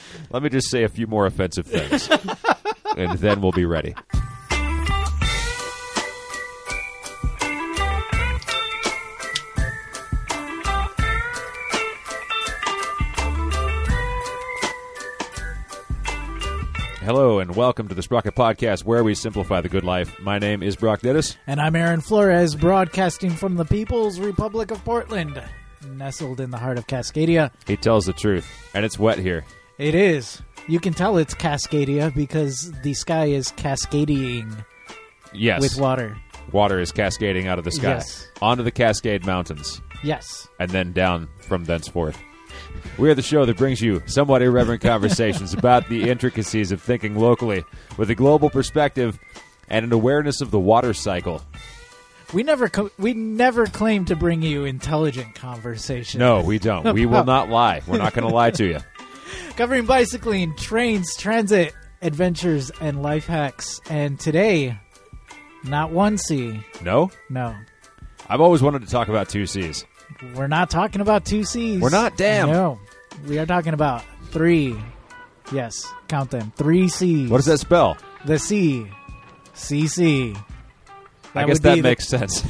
Let me just say a few more offensive things, and then we'll be ready. Hello, and welcome to the Sprocket Podcast, where we simplify the good life. My name is Brock Dittus. And I'm Aaron Flores, broadcasting from the People's Republic of Portland, nestled in the heart of Cascadia. He tells the truth, and it's wet here. It is. You can tell it's Cascadia because the sky is cascading Yes. with water. Water is cascading out of the sky. Yes. Onto the Cascade Mountains, Yes. and then down from thenceforth. We are the show that brings you somewhat irreverent conversations about the intricacies of thinking locally with a global perspective and an awareness of the water cycle. We never claim to bring you intelligent conversation. No, we don't. We will not lie. We're not going to lie to you. Covering bicycling, trains, transit, adventures, and life hacks. And today, not one C. No? No. I've always wanted to talk about 2 C's. We're not talking about 2 C's. We're not? Damn. No. We are talking about 3. Yes. Count them. 3 C's. What does that spell? The C. CC. I guess that makes sense.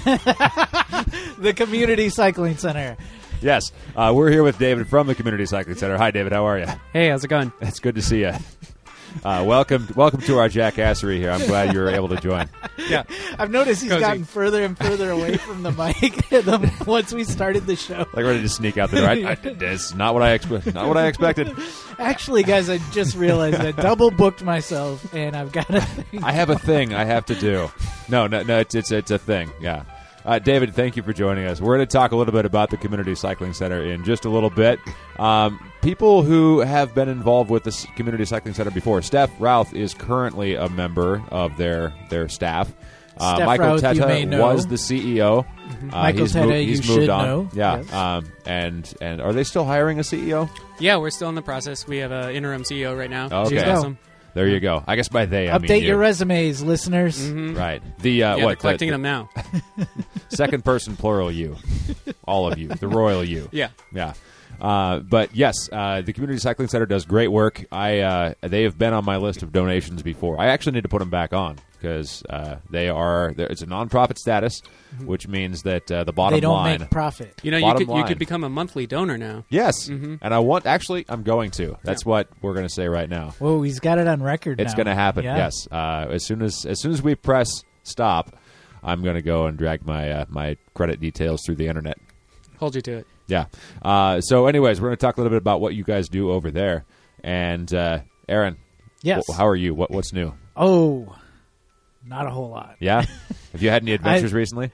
The Community Cycling Center. Yes. We're here with David from the Community Cycling Center. Hi, David. How are you? Hey, how's it going? It's good to see you. Welcome to our jackassery here. I'm glad you were able to join. Yeah. I've noticed he's Cozy. gotten further and further away from the mic once we started the show. Like ready to sneak out the door. This is not what I expected. Actually, guys, I just realized I double booked myself, and I've got a thing. I have a thing I have to do. No, it's a thing. Yeah. David, thank you for joining us. We're going to talk a little bit about the Community Cycling Center in just a little bit. People who have been involved with the Community Cycling Center before. Steph Routh is currently a member of their staff. Steph Michael Routh, you may Teta know. was the CEO. Michael Teta, he's you moved should on. know. Yeah. Yes. And are they still hiring a CEO? Yeah, we're still in the process. We have an interim CEO right now. Okay. She's awesome. There you go. I guess by they, I mean Update you. your resumes, listeners. Mm-hmm. Right. The Yeah, they're what? collecting them now. Second person plural you. All of you. The royal you. Yeah. Yeah. But yes, the Community Cycling Center does great work. They have been on my list of donations before. I actually need to put them back on because it's a nonprofit status, which means that the bottom They don't line. make profit. You know, Bottom you line. could become a monthly donor now. Yes, and I'm going to. That's what we're going to say right now. Whoa, he's got it on record It's now. going to happen. Yeah. Yes, as soon as we press stop, I'm going to go and drag my my credit details through the internet. Hold you to it. Yeah. So, anyways, we're going to talk a little bit about what you guys do over there. And Aaron, Yes. how are you? What's new? Oh, not a whole lot. Yeah. Have you had any adventures recently?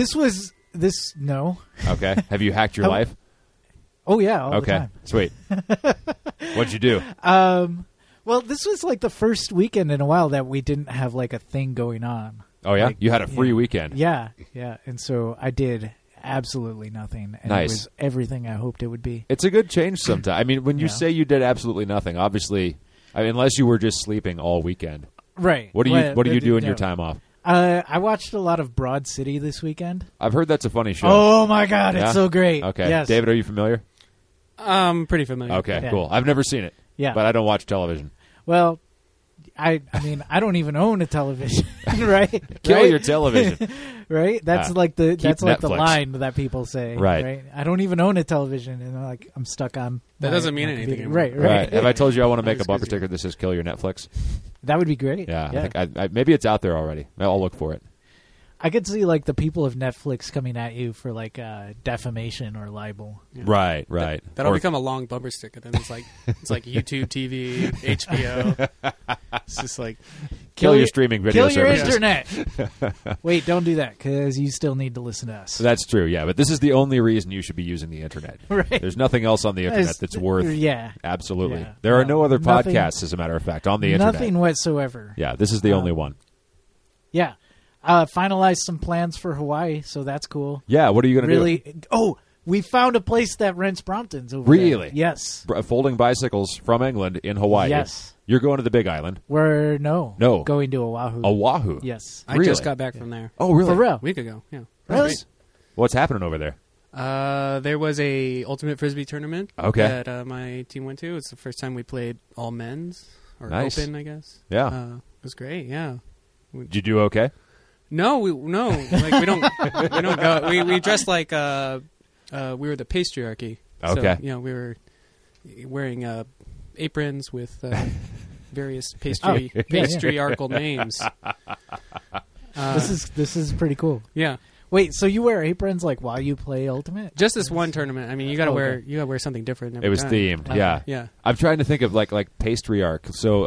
No. Okay. Have you hacked your Oh, life? Oh, yeah, all the Okay. time. Sweet. What'd you do? Well, this was like the first weekend in a while that we didn't have like a thing going on. Oh yeah, Like, you had a free weekend. Yeah, yeah. And so I did absolutely nothing. And Nice. it was everything I hoped it would be. It's a good change sometimes. I mean, when you Yeah. say you did absolutely nothing, obviously, unless you were just sleeping all weekend. Right. What do you do in your time off? I watched a lot of Broad City this weekend. I've heard that's a funny show. Oh, my God. Yeah? It's so great. Okay. Yes. David, are you familiar? Pretty familiar. Okay, Yeah. cool. I've never seen it. Yeah. But I don't watch television. Well, I mean, I don't even own a television, right? Kill Right? your television. Right? That's Yeah. like the Netflix. line that people say. Right. I don't even own a television, and I'm stuck on. That doesn't mean my anything computer. anymore. Right. Have I told you I want to make a That's bumper crazy. sticker that says "Kill your Netflix"? That would be great. Yeah, I think maybe it's out there already. I'll look for it. I could see like the people of Netflix coming at you for like defamation or libel. Yeah. Right. That'll Or- become a long bumper sticker. Then it's like YouTube TV, HBO. It's just like Kill your streaming video Kill your services. internet. Wait, don't do that because you still need to listen to us. That's true. Yeah, but this is the only reason you should be using the internet. Right. There's nothing else on the internet that's worth. Yeah. Absolutely. Yeah. There are no other Nothing- podcasts, as a matter of fact, on the internet. Nothing whatsoever. Yeah, this is the only one. Yeah. Finalized some plans for Hawaii, so that's cool. Yeah, what are you going to Really? do? Oh, we found a place that rents Bromptons over Really? there. Yes. Folding bicycles from England in Hawaii. Yes. You're going to the Big Island. We're No. going to Oahu. Oahu. Yes. I Really? just got back from there Oh, really? For real? a week ago. Yeah. Really? Great. What's happening over there? There was a Ultimate Frisbee tournament Okay. that my team went to. It's the first time we played all men's, or Nice. open, I guess. Yeah. It was great, yeah. Did you do okay? No, we don't go. We dressed like we were the patriarchy. Okay. So, we were wearing aprons with various patriarchal names. This is pretty cool. Yeah, Wait, so you wear aprons like while you play Ultimate? just this one tournament. I mean, you gotta wear something different. Every It was time. themed. Yeah. Yeah. I'm trying to think of like patriarch. So,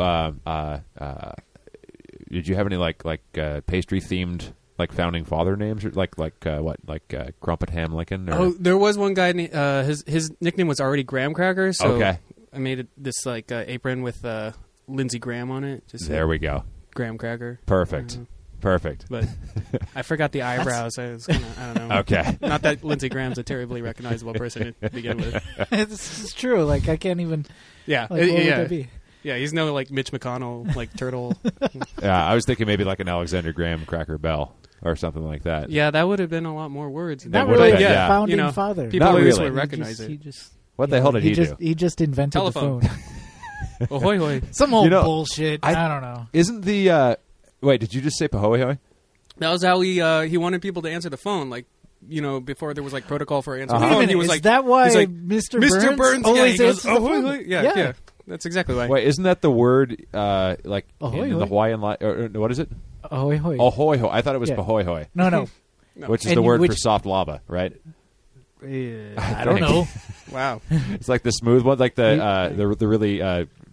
did you have any like pastry themed like founding father names or like Crumpet Ham Lincoln? Or? Oh, there was one guy. His nickname was already Graham Cracker. So Okay. I made this like apron with Lindsey Graham on it. Just There we go. Graham Cracker. Perfect. Perfect. But I forgot the eyebrows. I don't know. Okay. Not that Lindsey Graham's a terribly recognizable person to begin with. It's true. Like I can't even. Yeah, Like, what would yeah, that be? yeah. He's no like Mitch McConnell, like turtle. Yeah, I was thinking maybe like an Alexander Graham Cracker Bell or something like that. Yeah, that would have been a lot more words. Not would've really been, a yeah. founding You know, father. People Not always really. would recognize He it. just What the hell did he do? He just invented Telephone. the phone. Ahoy hoy. Some old You know, bullshit. I don't know. Isn't the wait? Did you just say Pahoehoe? That was how he wanted people to answer the phone, like before there was like protocol for answering Wait the a phone. minute, He was is like, that why he's like, Mr. Mr. Burns, yeah, always he goes, answers the ahoy phone? hoy. Yeah. That's exactly why. Wait, isn't that the word like Ahoy in the hoy. Hawaiian or what is it? Ahoy hoy. Ahoy-hoy. I thought it was Yeah. Pahoehoe, No. which is And the word which- for soft lava, right? I don't think. know. Wow. It's like the smooth one, like the really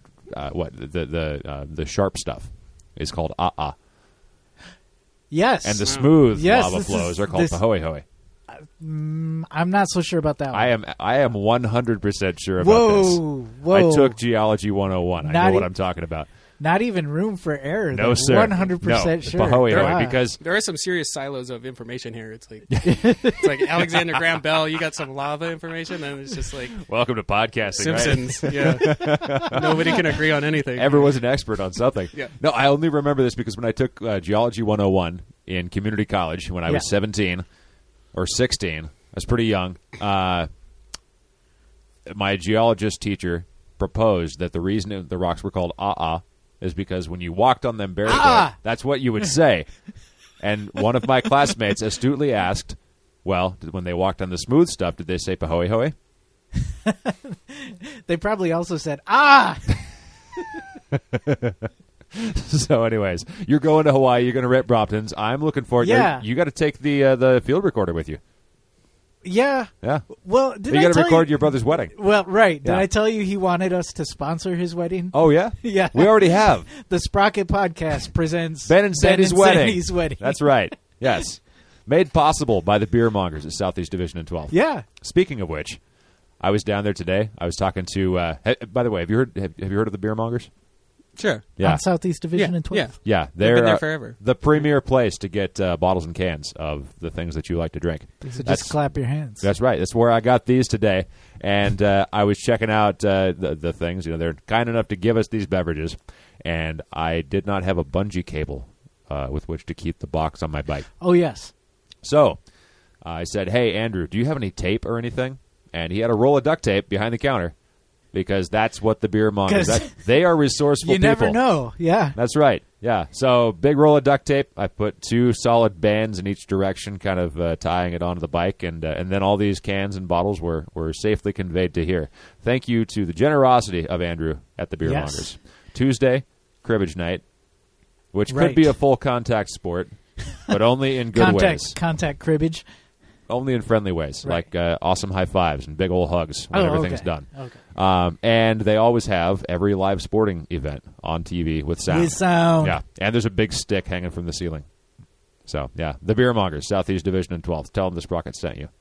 the sharp stuff is called ah, Yes. and the smooth Yes, lava this flows is- are called this- Pahoehoe. I'm not so sure about that one. I am 100% sure about this. Whoa. I took Geology 101. I Not know what e- I'm talking about. Not even room for error. No, They're sir. 100% No, sure. Pahoehoe, Wow. because There are some serious silos of information here. It's like Alexander Graham Bell. You got some lava information, and it's just like welcome to podcasting. Right? Simpsons. Yeah, nobody can agree on anything. Everyone's an expert on something. Yeah. No, I only remember this because when I took Geology 101 in community college when I was Yeah. 17 or 16, I was pretty young. My geologist teacher proposed that the reason the rocks were called is because when you walked on them barefoot, that's what you would say. And one of my classmates astutely asked, well, when they walked on the smooth stuff, did they say Pahoehoe? They probably also said, ah! So, anyways, you're going to Hawaii. You're going to rip Bromptons. I'm looking forward. Yeah. You got to take the field recorder with you. Yeah. Yeah, Well, did you I got to tell record you? your brother's wedding. Well, right. Did Yeah. I tell you he wanted us to sponsor his wedding? Oh yeah, Yeah. We already have The Sprocket Podcast presents Ben and Sandy's wedding. Sandy's wedding. That's right. Yes, made possible by the beer mongers at Southeast Division and 12th. Yeah. Speaking of which, I was down there today. I was talking to. By the way, have you heard of the beer mongers? Sure. Yeah, On Southeast Division Yeah. and 12. Yeah. yeah. They've They're been there forever. the premier place to get bottles and cans of the things that you like to drink. So That's- just clap your hands. That's right. That's where I got these today, and I was checking out the things. You know, they're kind enough to give us these beverages, and I did not have a bungee cable with which to keep the box on my bike. Oh, yes. So I said, "Hey, Andrew, do you have any tape or anything?" And he had a roll of duct tape behind the counter because that's what the beer mongers. 'Cause They are resourceful You people. never know. Yeah. That's right. Yeah. So big roll of duct tape. I put 2 solid bands in each direction, kind of tying it onto the bike, and then all these cans and bottles were safely conveyed to here. Thank you to the generosity of Andrew at the Beer Yes. Mongers. Tuesday, cribbage night, which Right. could be a full contact sport, but only in good ways, Contact cribbage. only in friendly ways, Right. like awesome high fives and big old hugs when everything's okay. done. Okay. And they always have every live sporting event on TV with sound. With sound. Yeah, and there's a big stick hanging from the ceiling. So, yeah, the Beer Mongers, Southeast Division and 12th. Tell them the Sprocket sent you.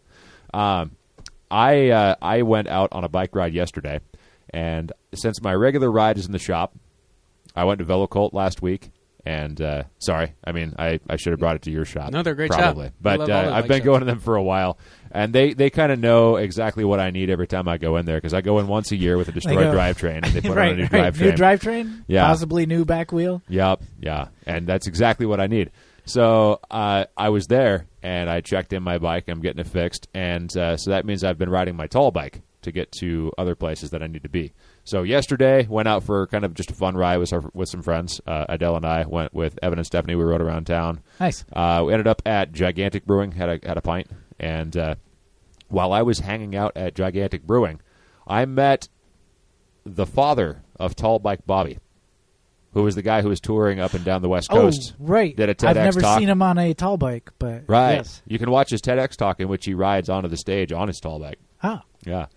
I went out on a bike ride yesterday, and since my regular ride is in the shop, I went to VeloCult last week. And sorry, I mean, I should have brought it to your shop. No, they're a great shop. probably. I But love all the I've bike been shops. going to them for a while, and they kind of know exactly what I need every time I go in there because I go in once a year with a destroyed go- drivetrain, and they put right, on a new right. drivetrain. New drivetrain? Yeah. Possibly new back wheel? Yep, yeah, and that's exactly what I need. So I was there, and I checked in my bike. I'm getting it fixed, and so that means I've been riding my tall bike to get to other places that I need to be. So yesterday, went out for kind of just a fun ride with some friends. Adele and I went with Evan and Stephanie. We rode around town. Nice. We ended up at Gigantic Brewing, had a pint, and while I was hanging out at Gigantic Brewing, I met the father of Tall Bike Bobby, who was the guy who was touring up and down the West Coast. Oh, right. Did a TEDx I've never talk. seen him on a tall bike, but Right. yes. You can watch his TEDx talk in which he rides onto the stage on his tall bike. Ah. Yeah.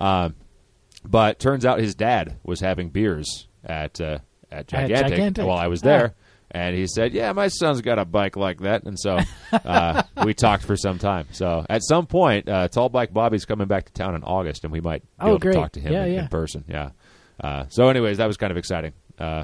But turns out his dad was having beers at Gigantic while I was there. And he said, yeah, my son's got a bike like that. And so we talked for some time. So at some point, Tall Bike Bobby's coming back to town in August, and we might be able great. to talk to him in person. Yeah. So anyways, that was kind of exciting.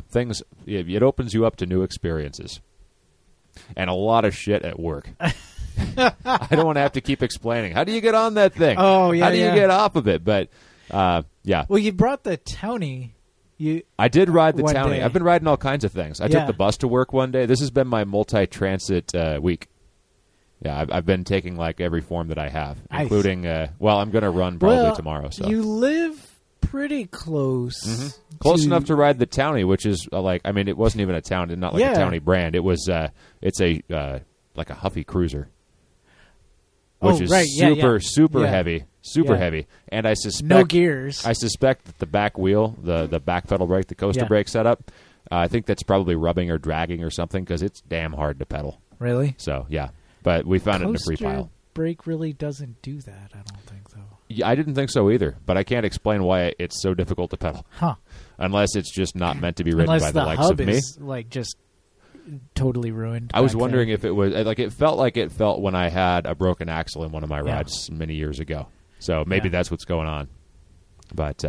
It opens you up to new experiences. And a lot of shit at work. I don't want to have to keep explaining. How do you get on that thing? Oh, yeah, How do you get off of it? But, yeah. Well, you brought the Townie. I did ride the one Townie. day. I've been riding all kinds of things. I took the bus to work one day. This has been my multi-transit week. Yeah, I've been taking like every form that I have, Nice. including, I'm going to run probably tomorrow. So You live pretty close. Close enough to ride the Townie, which is it wasn't even a Townie, not like a Townie brand. It was, it's a like a Huffy Cruiser, which is super heavy, heavy. And I suspect no gears. I suspect that the back wheel, the back pedal brake, the coaster brake setup, I think that's probably rubbing or dragging or something because it's damn hard to pedal. Really? So yeah, but we found it in a free pile. Brake really doesn't do that. I don't think so. Yeah, I didn't think so either, but I can't explain why it's so difficult to pedal. Huh? Unless it's just not meant to be ridden Unless by the likes hub of me. is like just totally ruined. I was back wondering then. if it was it felt when I had a broken axle in one of my rides many years ago. So maybe that's what's going on. But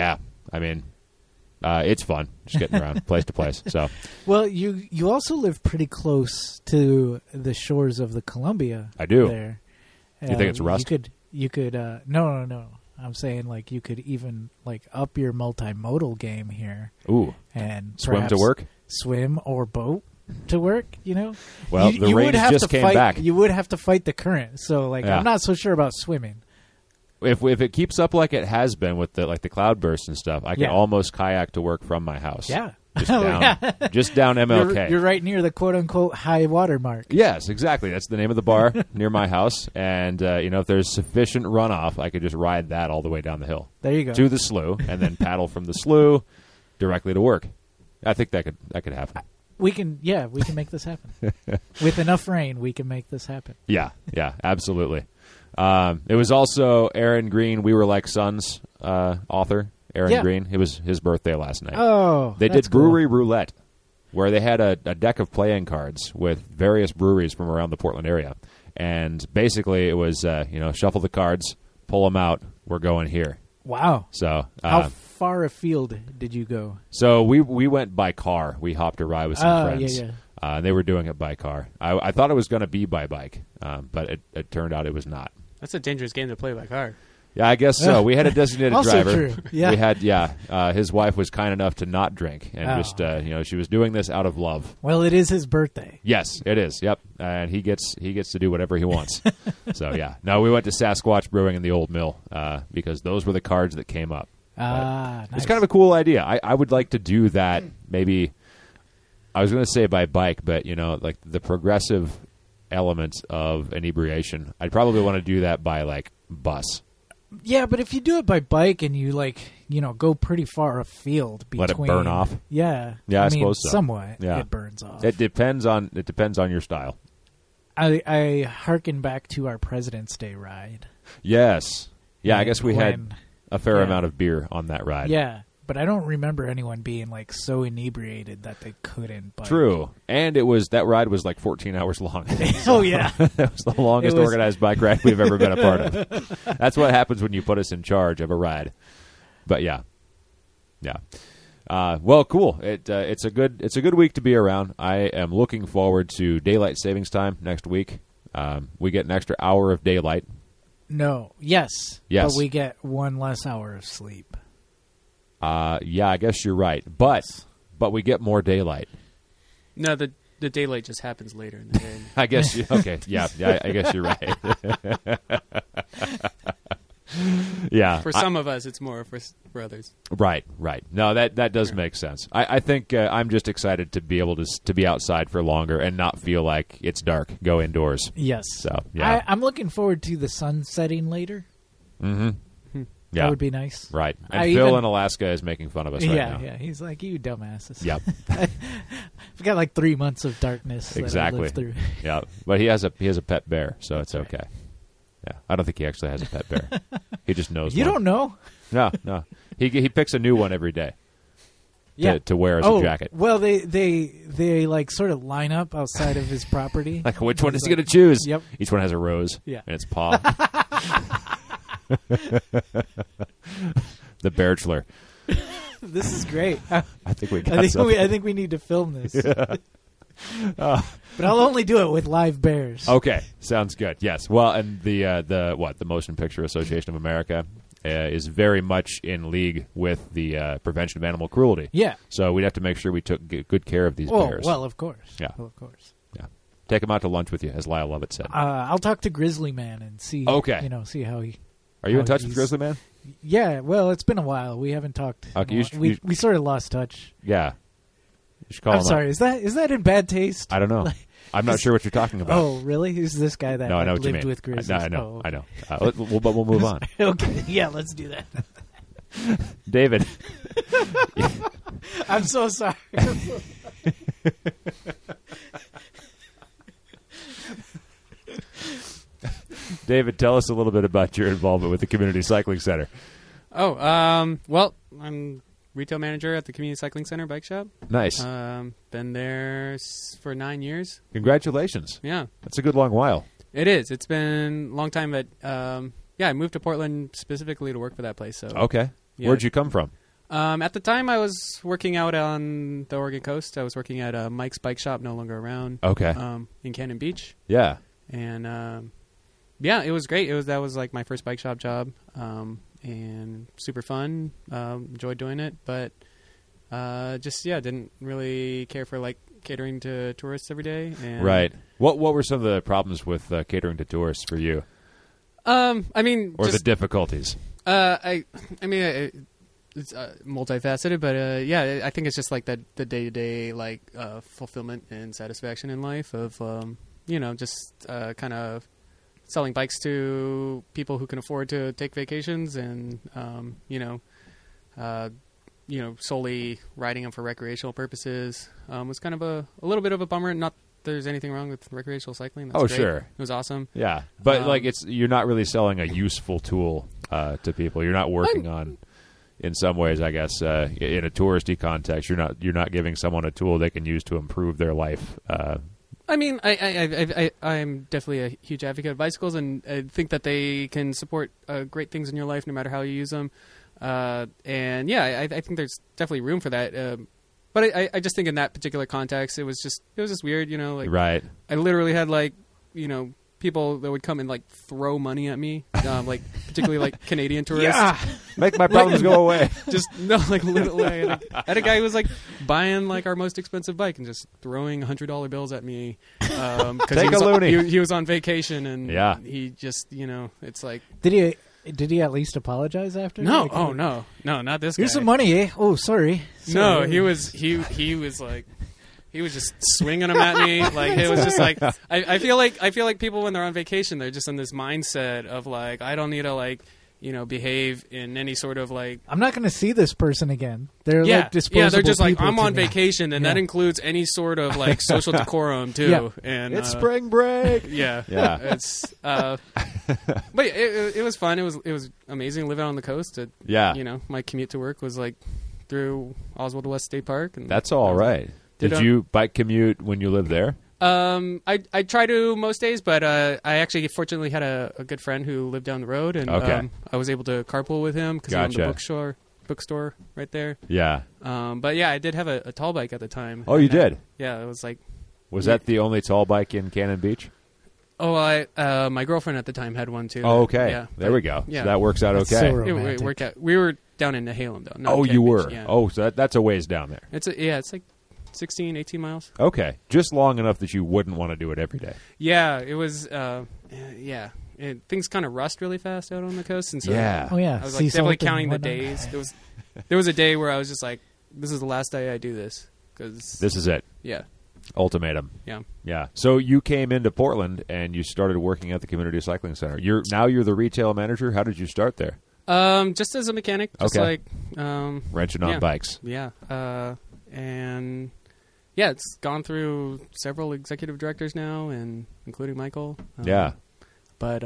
it's fun just getting around place to place. So well, you also live pretty close to the shores of the Columbia. I do. There, you think it's rust? You could. No. I'm saying like you could even like up your multimodal game here. Ooh, and swim to work, swim or boat to work. You know. Well, the rain just came back. You would have to fight the current. So I'm not so sure about swimming. If it keeps up like it has been with the cloudbursts and stuff, I can almost kayak to work from my house. Yeah. Just down MLK. You're right near the quote-unquote high water mark. Yes, exactly. That's the name of the bar near my house. And, if there's sufficient runoff, I could just ride that all the way down the hill. There you go. To the slough, and then paddle from the slough directly to work. I think that could happen. We can make this happen. With enough rain, we can make this happen. Yeah, absolutely. It was also Aaron Green, We Were Like Sons author. Aaron Green. It was his birthday last night. Oh, they did brewery roulette, where they had a deck of playing cards with various breweries from around the Portland area, and basically it was shuffle the cards, pull them out. We're going here. Wow. So how far afield did you go? So we went by car. We hopped a ride with some friends. Yeah. And they were doing it by car. I thought it was going to be by bike, but it turned out it was not. That's a dangerous game to play by car. Yeah, I guess so. We had a designated also driver. True. Yeah. We had his wife was kind enough to not drink and she was doing this out of love. Well, it is his birthday. Yes, it is. Yep. And he gets to do whatever he wants. So yeah. No, we went to Sasquatch Brewing in the Old Mill because those were the cards that came up. Nice. It's kind of a cool idea. I would like to do that maybe I was going to say by bike, but like the progressive elements of inebriation. I'd probably want to do that by bus. Yeah, but if you do it by bike and you go pretty far afield between, let it burn off. Yeah, I suppose so. Somewhat, yeah. It burns off. It depends on your style. I hearken back to our President's Day ride. Yes, I guess we had a fair amount of beer on that ride. Yeah, but I don't remember anyone being so inebriated that they couldn't bike. True, and that ride was 14 hours long. Oh yeah, that was the longest organized bike ride we've ever been a part of. That's what happens when you put us in charge of a ride. But yeah. Well, cool. It's a good week to be around. I am looking forward to daylight savings time next week. We get an extra hour of daylight. No. Yes. Yes. But we get one less hour of sleep. Yeah, I guess you're right. But we get more daylight. No, the the daylight just happens later in the day. I guess. Okay. Yeah. I guess you're right. Yeah. For some of us, it's more for others. Right. No, that does make sense. I think I'm just excited to be able to be outside for longer and not feel like it's dark. Go indoors. Yes. So yeah. I'm looking forward to the sun setting later. Mm-hmm. Yeah. That would be nice. Right. And Phil in Alaska is making fun of us right now. Yeah. He's like, you dumbasses. Yep. We've got like 3 months of darkness that I lived through. Yeah. But he has a pet bear, so it's okay. Yeah. I don't think he actually has a pet bear. He just knows You one. don't know? No. He picks a new one every day. Yeah. To wear as a jacket. Well, they like sort of line up outside of his property. Like, which one is he going to choose? Yep. Each one has a rose in its paw. The Bachelor. This is great. I think we got something. I think we need to film this. Yeah. But I'll only do it with live bears. Okay, sounds good. Yes. Well, and the Motion Picture Association of America is very much in league with the prevention of animal cruelty. Yeah. So we'd have to make sure we took good care of these bears. Well, of course. Yeah. Well, of course. Yeah. Take them out to lunch with you, as Lyle Lovett said. I'll talk to Grizzly Man and see. Okay. See how he. Are you in touch with Grizzly Man? Yeah. Well, it's been a while. We haven't talked. Okay. We sort of lost touch. Yeah. You should call him I'm sorry. up. Is that in bad taste? I don't know. I'm not sure what you're talking about. Oh, really? Who's this guy that no, I know what you lived mean. with Grizzlies? I know. Oh, okay. I know. But we'll move on. Okay. Yeah, let's do that. David. I'm so sorry. David, tell us a little bit about your involvement with the Community Cycling Center. Oh, well, I'm retail manager at the Community Cycling Center Bike Shop. Nice. Been there for 9 years. Congratulations. Yeah. That's a good long while. It is. It's been a long time, but I moved to Portland specifically to work for that place. So okay. Yeah. Where'd you come from? At the time, I was working out on the Oregon coast. I was working at Mike's Bike Shop, no longer around. Okay. In Cannon Beach. Yeah. And it was great. That was like my first bike shop job, and super fun. Enjoyed doing it, but didn't really care for like catering to tourists every day. And right. What were some of the problems with catering to tourists for you? The difficulties? It's multifaceted, but I think it's just like the day-to-day like fulfillment and satisfaction in life of kind of selling bikes to people who can afford to take vacations and solely riding them for recreational purposes was kind of a little bit of a bummer. Not that there's anything wrong with recreational cycling. That's great. Sure, it was awesome. Yeah, but you're not really selling a useful tool to people. You're not working on. In some ways, I guess, in a touristy context, you're not giving someone a tool they can use to improve their life. I'm definitely a huge advocate of bicycles, and I think that they can support great things in your life no matter how you use them. I think there's definitely room for that. But I just think in that particular context, it was just weird, Right. I literally had people that would come and like throw money at me, particularly like Canadian tourists. Yeah, make my problems go away. Literally, I had a guy who was like buying like our most expensive bike and just throwing $100 bills at me because he was on vacation and he just it's like did he at least apologize after? No, no, not this guy. Here's some money, eh? Oh, sorry. No, he was like. He was just swinging them at me. Like it was just like I feel like people when they're on vacation, they're just in this mindset of like I don't need to behave in any sort of like I'm not going to see this person again. They're like disposable. Yeah, they're just like I'm on me. Vacation, and that includes any sort of like social decorum too. Yeah. And it's spring break. Yeah, it's but it was fun. It was amazing living on the coast. My commute to work was like through Oswald West State Park, and that's all right. Did you bike commute when you lived there? I try to most days, but I actually fortunately had a good friend who lived down the road, and I was able to carpool with him because he owned the bookstore right there. Yeah. But yeah, I did have a tall bike at the time. Oh, you did? Yeah, it was like. Was that the only tall bike in Cannon Beach? Oh, my girlfriend at the time had one too. Oh, okay. Yeah, there we go. Yeah. So that works out That's okay. so romantic. It worked out. We were down in Nehalem though. You were. Yeah. Oh, so that's a ways down there. It's like 16, 18 miles. Okay, just long enough that you wouldn't want to do it every day. Yeah, it was. Things kind of rust really fast out on the coast, and so Yeah. Oh yeah, I was sea like definitely salt and counting the whatnot. days. There was a day where I was just like, "This is the last day I do this." Because This is it. yeah, Ultimatum. yeah. Yeah. So you came into Portland and you started working at the Community Cycling Center. You're the retail manager. How did you start there? Just as a mechanic, just Okay. like Wrenching on yeah. bikes. Yeah, and yeah, it's gone through several executive directors now, and including Michael. Yeah. But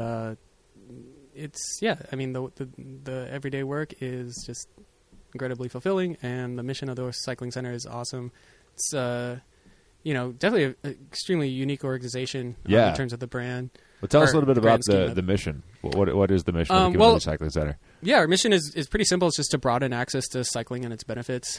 it's I mean, the everyday work is just incredibly fulfilling, and the mission of the cycling center is awesome. It's definitely an extremely unique organization Yeah. in terms of the brand. Well, tell us a Or little bit grand about scheme of the it. mission. What is the mission of the Community well- Cycling Center? Yeah, our mission is pretty simple. It's just to broaden access to cycling and its benefits,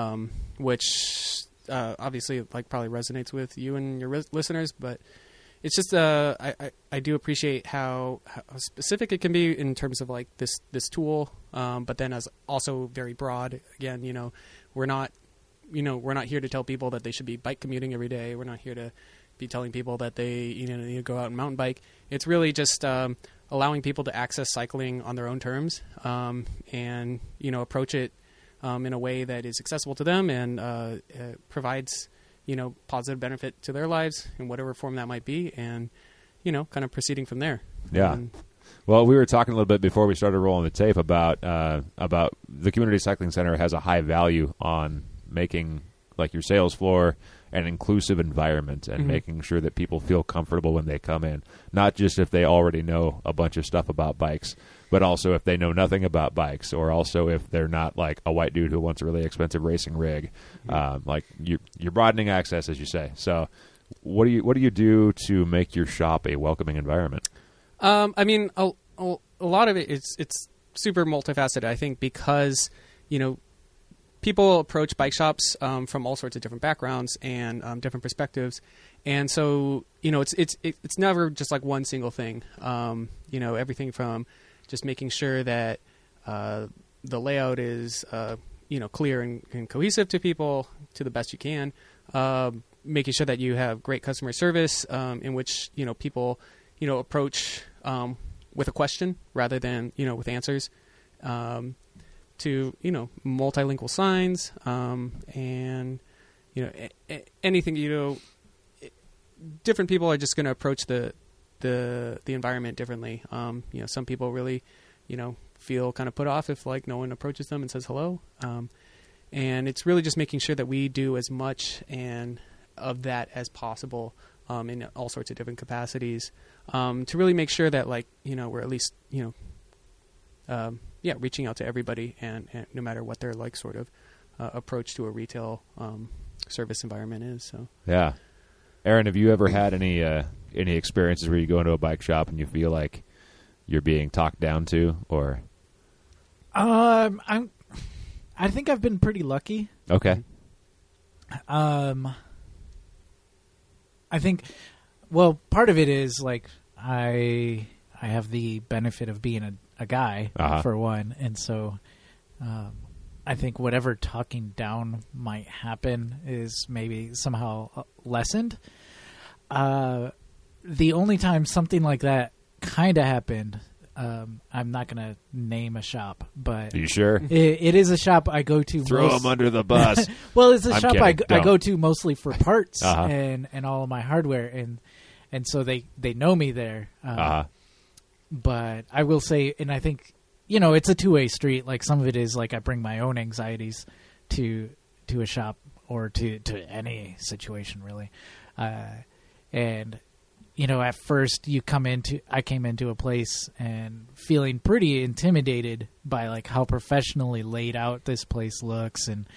which obviously probably resonates with you and your listeners. But it's just I do appreciate how specific it can be in terms of like this tool, but then as also very broad. Again, we're not here to tell people that they should be bike commuting every day. We're not here to be telling people that they need to go out and mountain bike. It's really just allowing people to access cycling on their own terms, and approach it in a way that is accessible to them and provides positive benefit to their lives in whatever form that might be, and kind of proceeding from there. Yeah. And, Well, we were talking a little bit before we started rolling the tape about the Community Cycling Center has a high value on making like your sales floor an inclusive environment and making sure that people feel comfortable when they come in, not just if they already know a bunch of stuff about bikes, but also if they know nothing about bikes, or also if they're not like a white dude who wants a really expensive racing rig. Like you're broadening access, as you say. So what do you do to make your shop a welcoming environment? I mean, a lot of it it's super multifaceted. I think because people approach bike shops from all sorts of different backgrounds and different perspectives, and so it's never just like one single thing. Everything from just making sure that the layout is clear and cohesive to people to the best you can, making sure that you have great customer service in which people approach with a question rather than with answers. To multilingual signs, and anything. Different people are just going to approach the environment differently. Some people really feel kind of put off if like no one approaches them and says hello. And it's really just making sure that we do as much and of that as possible in all sorts of different capacities, to really make sure that we're at least reaching out to everybody, and no matter what their sort of approach to a retail service environment is. So Yeah. Aaron, have you ever had any experiences where you go into a bike shop and you feel like you're being talked down to, or? I think I've been pretty lucky. Okay. I think, well, part of it is like I have the benefit of being a guy, for one, and so I think whatever talking down might happen is maybe somehow lessened. The only time something like that kind of happened, I'm not going to name a shop, but Are you sure? it is a shop I go to. Throw them under the bus. Well, it's a I'm shop kidding. I Don't. go to mostly for parts Uh-huh. and all of my hardware, and so they know me there. But I will say, and I think it's a two-way street. Like some of it is like I bring my own anxieties to a shop or to any situation really, and at first I came into a place and feeling pretty intimidated by like how professionally laid out this place looks, and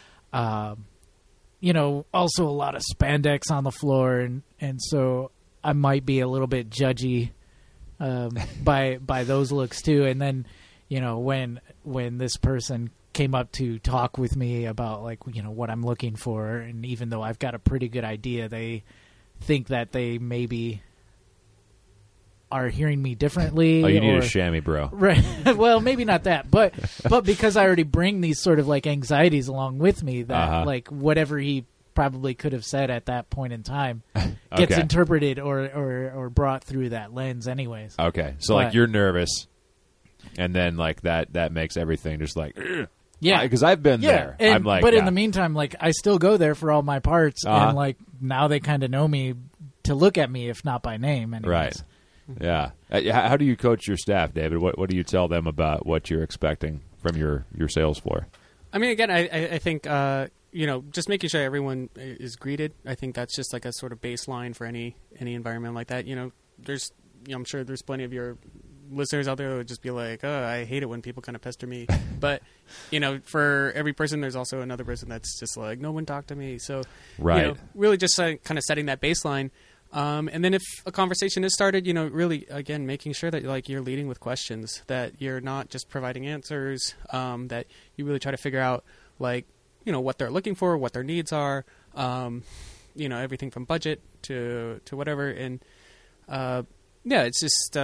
also a lot of spandex on the floor, and so I might be a little bit judgy by those looks too. And then when this person came up to talk with me about what I'm looking for, and even though I've got a pretty good idea, they think that they maybe are hearing me differently. Oh, you need a chamois, bro. Right. Well, maybe not that, but because I already bring these sort of like anxieties along with me, that like whatever he probably could have said at that point in time gets Okay. interpreted or brought through that lens anyways. Okay, so But- like you're nervous, and then like that makes everything just like Yeah. because I've been there. And, I'm like, but yeah. in the meantime, like I still go there for all my parts, Uh-huh. and like now they kind of know me to look at me, if not by name. Anyways. Right. Yeah. How do you coach your staff, David? What do you tell them about what you're expecting from your sales floor? I mean, again, I think just making sure everyone is greeted. I think that's just like a sort of baseline for any environment like that. There's I'm sure there's plenty of your listeners out there that would just be like, oh, I hate it when people kind of pester me. But for every person, there's also another person that's just like, no one talk to me. So Right. really just kind of setting that baseline. And then if a conversation is started, really, again, making sure that like you're leading with questions, that you're not just providing answers, that you really try to figure out like, what they're looking for, what their needs are, everything from budget to whatever. And, it's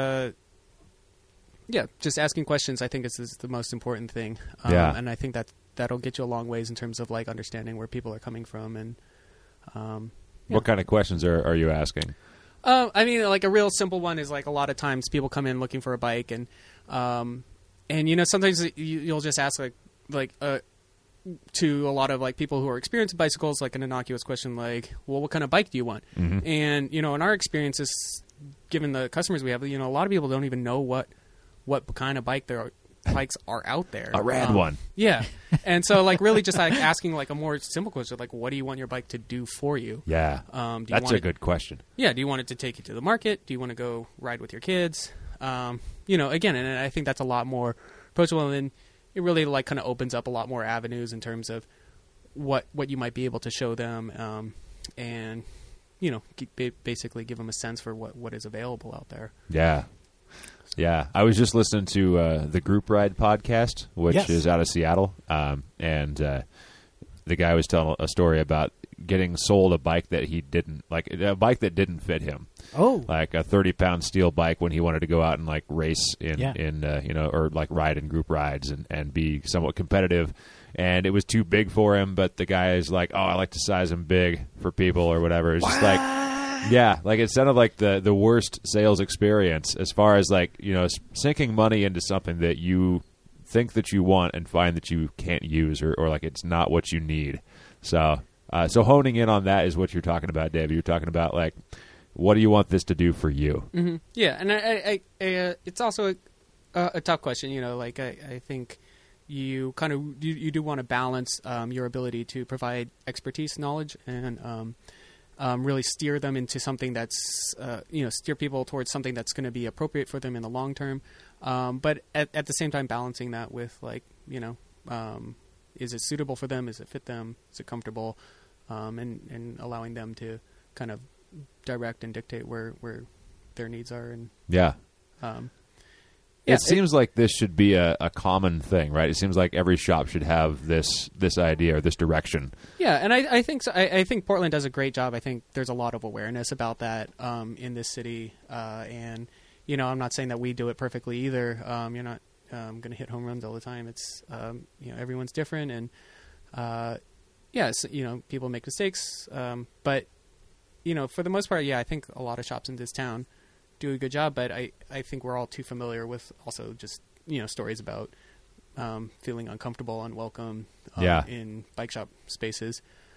just asking questions, I think is the most important thing. Yeah. And I think that'll get you a long ways in terms of like understanding where people are coming from. And, What kind of questions are you asking? I mean, like a real simple one is like a lot of times people come in looking for a bike, and sometimes you'll just ask to a lot of like people who are experienced in bicycles, like an innocuous question like, well, what kind of bike do you want? Mm-hmm. And in our experiences, given the customers we have, a lot of people don't even know what kind of bikes are out there. A rad one. Yeah. And so like really just like asking like a more simple question, like what do you want your bike to do for you? Yeah. Do you That's want a it- good question. Yeah. Do you want it to take you to the market? Do you want to go ride with your kids? Again, and I think that's a lot more approachable, and it really like kind of opens up a lot more avenues in terms of what you might be able to show them, and basically give them a sense for what is available out there. Yeah. Yeah. I was just listening to the Group Ride podcast, which Yes. is out of Seattle. And the guy was telling a story about getting sold a bike that he didn't, like a bike that didn't fit him. Oh. Like a 30-pound steel bike when he wanted to go out and like race or like ride in group rides and be somewhat competitive. And it was too big for him, but the guy is like, oh, I like to size them big for people or whatever. It's just like, yeah, like it sounded like the worst sales experience as far as like, sinking money into something that you think that you want and find that you can't use or like it's not what you need. So honing in on that is what you're talking about, David. You're talking about like, what do you want this to do for you? Mm-hmm. Yeah, and I it's also a tough question. Like I think you kind of you do want to balance your ability to provide expertise, knowledge, and really steer them into something that's steer people towards something that's going to be appropriate for them in the long term. But at the same time, balancing that with like is it suitable for them? Is it fit them? Is it comfortable? And allowing them to kind of direct and dictate where their needs are. And Yeah. Yeah, it seems like this should be a common thing, right? It seems like every shop should have this idea or this direction. Yeah, and I think so. I think Portland does a great job. I think there's a lot of awareness about that in this city, and I'm not saying that we do it perfectly either. You're not going to hit home runs all the time. It's everyone's different, and people make mistakes, but for the most part, I think a lot of shops in this town do a good job, but I think we're all too familiar with also just stories about feeling uncomfortable, unwelcome in bike shop spaces,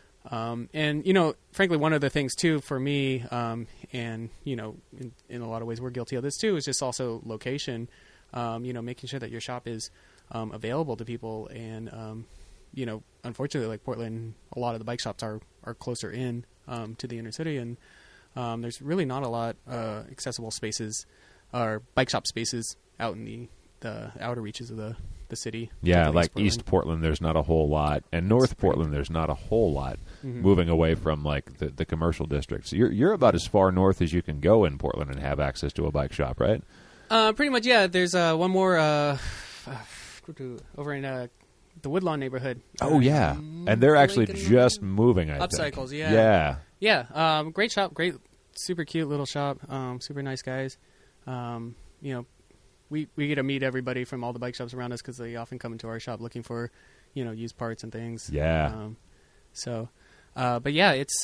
and frankly, one of the things too for me, and in a lot of ways we're guilty of this too, is just also location. Making sure that your shop is available to people, and unfortunately, like Portland, a lot of the bike shops are closer in to the inner city, and there's really not a lot accessible spaces or bike shop spaces out in the outer reaches of the city. Yeah, like East Portland, there's not a whole lot, and North Portland, there's not a whole lot. Mm-hmm. Moving away from like the commercial districts, you're about as far north as you can go in Portland and have access to a bike shop, right? Pretty much, yeah. There's one more over in the Woodlawn neighborhood. Oh yeah, and they're actually Lincoln just Road? moving. I Upcycles, think. yeah. Yeah. Yeah, great shop, great, super cute little shop, super nice guys. We get to meet everybody from all the bike shops around us because they often come into our shop looking for, used parts and things. Yeah. But yeah, it's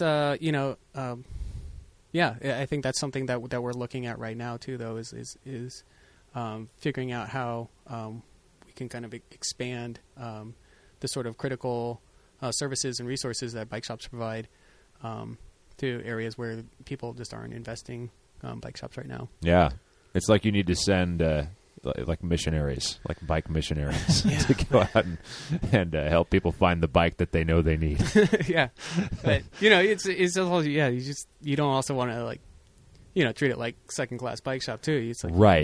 yeah, I think that's something that we're looking at right now too, though, is figuring out how we can kind of expand the sort of critical services and resources that bike shops provide to areas where people just aren't investing bike shops right now. Yeah, it's like you need to send like missionaries, like bike missionaries, to go out and help people find the bike that they know they need. Yeah, but it's also, you don't also want to like treat it like second class bike shop too. It's like right.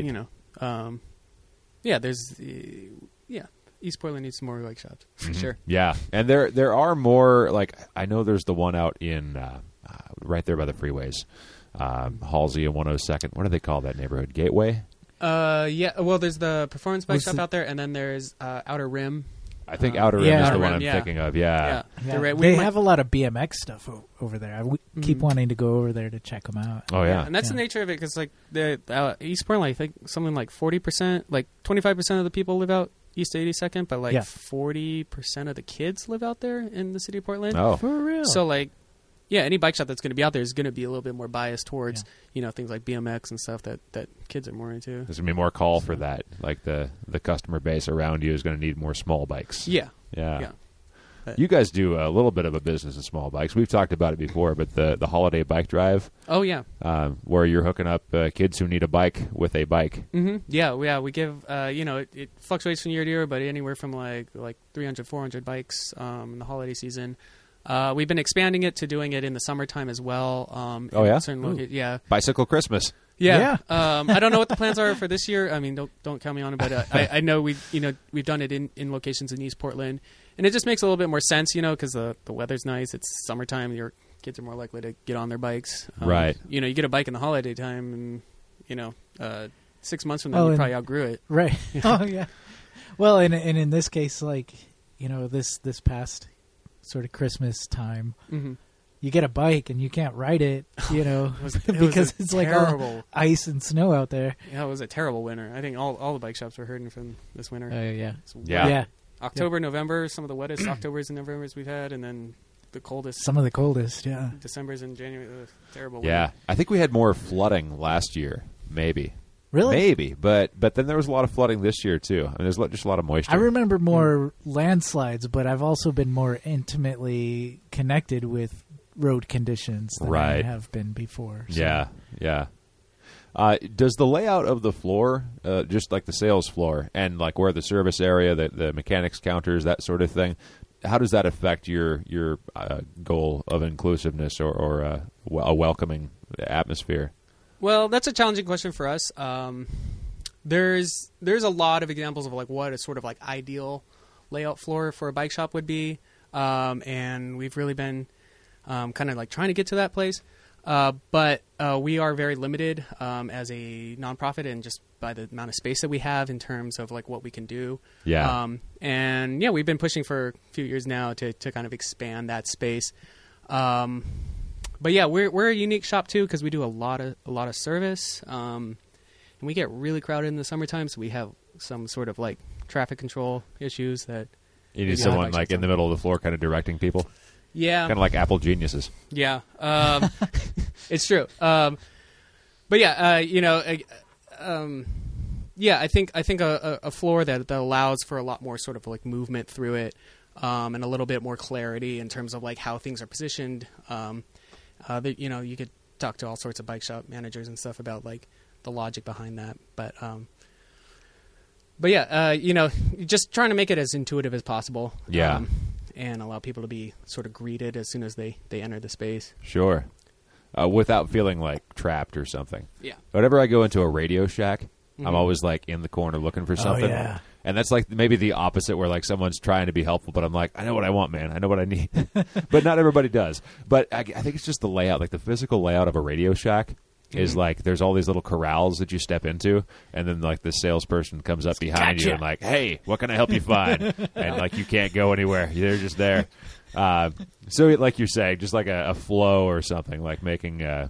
There's East Portland needs some more bike shops for sure. Yeah, and there are more. Like I know there's the one out in right there by the freeways, Halsey and 102nd. What do they call that neighborhood? Gateway. Well, there's the Performance Bike Shop out there, and then there's Outer Rim. I think Outer Rim is the one I'm thinking of. Yeah. They have a lot of BMX stuff over there. I keep wanting to go over there to check them out. Oh yeah, and that's the nature of it, because like the East Portland, I think something like 40%, like 25% of the people live out east of 82nd, but like 40% of the kids live out there in the city of Portland. Oh, for real? So like, yeah, any bike shop that's going to be out there is going to be a little bit more biased towards things like BMX and stuff that kids are more into. There's going to be more call for that. Like the customer base around you is going to need more small bikes. Yeah. You guys do a little bit of a business in small bikes. We've talked about it before, but the holiday bike drive. Oh yeah. Where you're hooking up kids who need a bike with a bike. Mm-hmm. Yeah. We give it fluctuates from year to year, but anywhere from like 300, 400 bikes in the holiday season. We've been expanding it to doing it in the summertime as well. Bicycle Christmas. Yeah. I don't know what the plans are for this year. I mean, don't count me on it, but I know we've done it in locations in East Portland, and it just makes a little bit more sense, because the weather's nice. It's summertime. Your kids are more likely to get on their bikes. Right. You get a bike in the holiday time, and 6 months from now you probably outgrew it. Right. Oh yeah. Well, and in this case, like this past sort of Christmas time. Mm-hmm. You get a bike and you can't ride it, because it's like all ice and snow out there. Yeah, it was a terrible winter. I think all the bike shops were hurting from this winter. Yeah. October, November, some of the wettest Octobers and Novembers we've had, and then the coldest. Some of the coldest, yeah. Decembers and January, terrible. Yeah, winter. I think we had more flooding last year, maybe. Really? Maybe, but then there was a lot of flooding this year too. I mean, there's just a lot of moisture. I remember more landslides, but I've also been more intimately connected with road conditions than I have been before. So. Yeah. Does the layout of the floor, just like the sales floor, and like where the service area, the mechanics counters, that sort of thing, how does that affect your goal of inclusiveness or a welcoming atmosphere? Well, that's a challenging question for us. There's a lot of examples of like what a sort of like ideal layout floor for a bike shop would be, and we've really been kind of like trying to get to that place. But we are very limited as a nonprofit, and just by the amount of space that we have in terms of like what we can do. Yeah. We've been pushing for a few years now to kind of expand that space. But yeah, we're a unique shop too, because we do a lot of service, and we get really crowded in the summertime. So we have some sort of like traffic control issues that you need someone like in the middle of the floor, kind of directing people. Yeah, kind of like Apple geniuses. Yeah, it's true. But yeah, I think a floor that allows for a lot more sort of like movement through it, and a little bit more clarity in terms of like how things are positioned. You could talk to all sorts of bike shop managers and stuff about like the logic behind that, but yeah, just trying to make it as intuitive as possible. Yeah. And allow people to be sort of greeted as soon as they enter the space. Sure. Without feeling like trapped or something. Yeah. Whenever I go into a Radio Shack, I'm always like in the corner looking for something. Oh, yeah. And that's like maybe the opposite, where like someone's trying to be helpful, but I'm like, I know what I want, man. I know what I need. But not everybody does. But I think it's just the layout, like the physical layout of a Radio Shack is like there's all these little corrals that you step into, and then like the salesperson comes up behind you and like, hey, what can I help you find? And like you can't go anywhere. They're just there. So like you're saying, just like a flow or something, like making a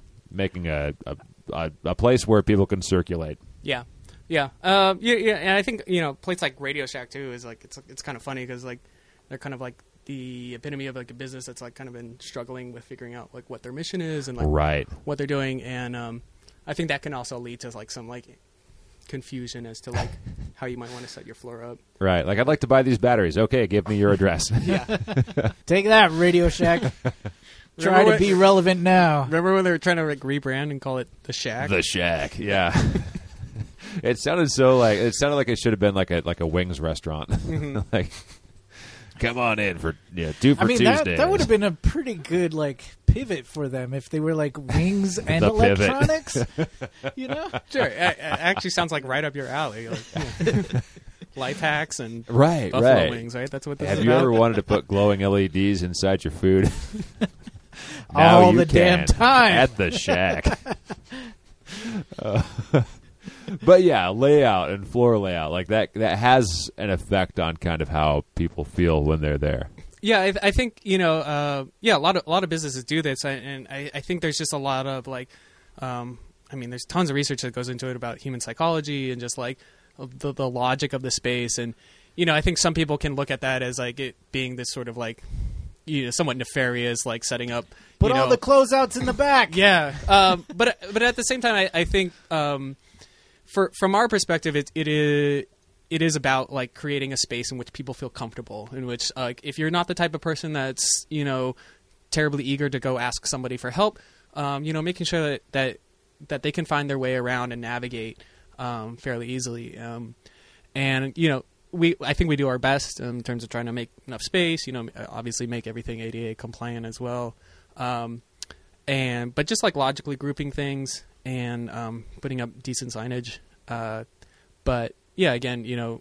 place where people can circulate. Yeah. Yeah. And I think, a place like Radio Shack too is like, it's kind of funny because like they're kind of like the epitome of like a business that's like kind of been struggling with figuring out like what their mission is and like Right. what they're doing, and I think that can also lead to like some like confusion as to like how you might want to set your floor up. Right. Like, I'd like to buy these batteries. Okay, give me your address. Yeah. Take that, Radio Shack. Try to be relevant now. Remember when they were trying to like rebrand and call it the Shack? The Shack. Yeah. It sounded like it should have been like a wings restaurant. Like, come on in for 2 for Tuesdays. that would have been a pretty good like pivot for them if they were like wings and The pivot. electronics. You know, Sure. It actually sounds like right up your alley. Like, life hacks and Right, buffalo right. wings, right? That's what this Have is you about. ever wanted to put glowing LEDs inside your food? Now all you the damn can time. at the Shack. But yeah, layout and floor layout, like that has an effect on kind of how people feel when they're there. Yeah, I think a lot of businesses do this, and I think there's just a lot of like, there's tons of research that goes into it about human psychology and just like the logic of the space, and I think some people can look at that as like it being this sort of like somewhat nefarious, like setting up. Put all the closeouts in the back. Yeah, but at the same time, I think from our perspective, it is about like creating a space in which people feel comfortable, in which if you're not the type of person that's terribly eager to go ask somebody for help, making sure that they can find their way around and navigate fairly easily, and I think we do our best in terms of trying to make enough space, obviously make everything ADA compliant as well. But just like logically grouping things and putting up decent signage. But yeah, again,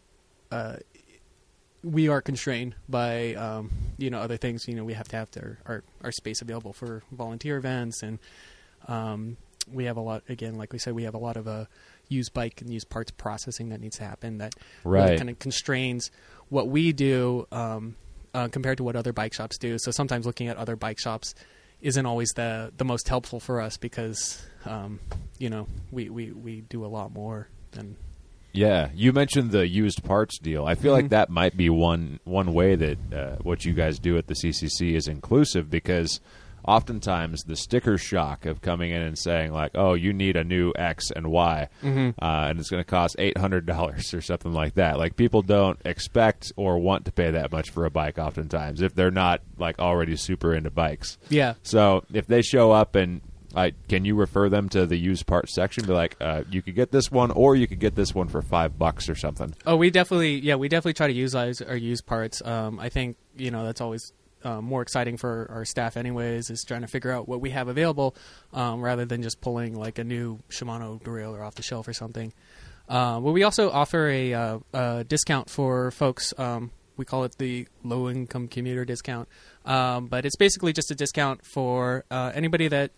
we are constrained by other things. We have to have our space available for volunteer events, and we have a lot. Again, like we said, we have a lot of used bike and used parts processing that needs to happen. That really kind of constrains what we do compared to what other bike shops do. So sometimes looking at other bike shops isn't always the most helpful for us because we do a lot more than. Yeah, you mentioned the used parts deal. I feel like that might be one way that what you guys do at the CCC is inclusive, because oftentimes the sticker shock of coming in and saying like, "Oh, you need a new X and Y, and it's going to cost $800 or something like that." Like, people don't expect or want to pay that much for a bike oftentimes if they're not like already super into bikes. Yeah. So if they show up and can you refer them to the used parts section? Be like, you could get this one, or you could get this one for $5 or something. Oh, we definitely try to use our used parts. I think that's always more exciting for our staff, anyways, is trying to figure out what we have available, rather than just pulling like a new Shimano derailleur off the shelf or something. But we also offer a discount for folks. We call it the low-income commuter discount, but it's basically just a discount for anybody that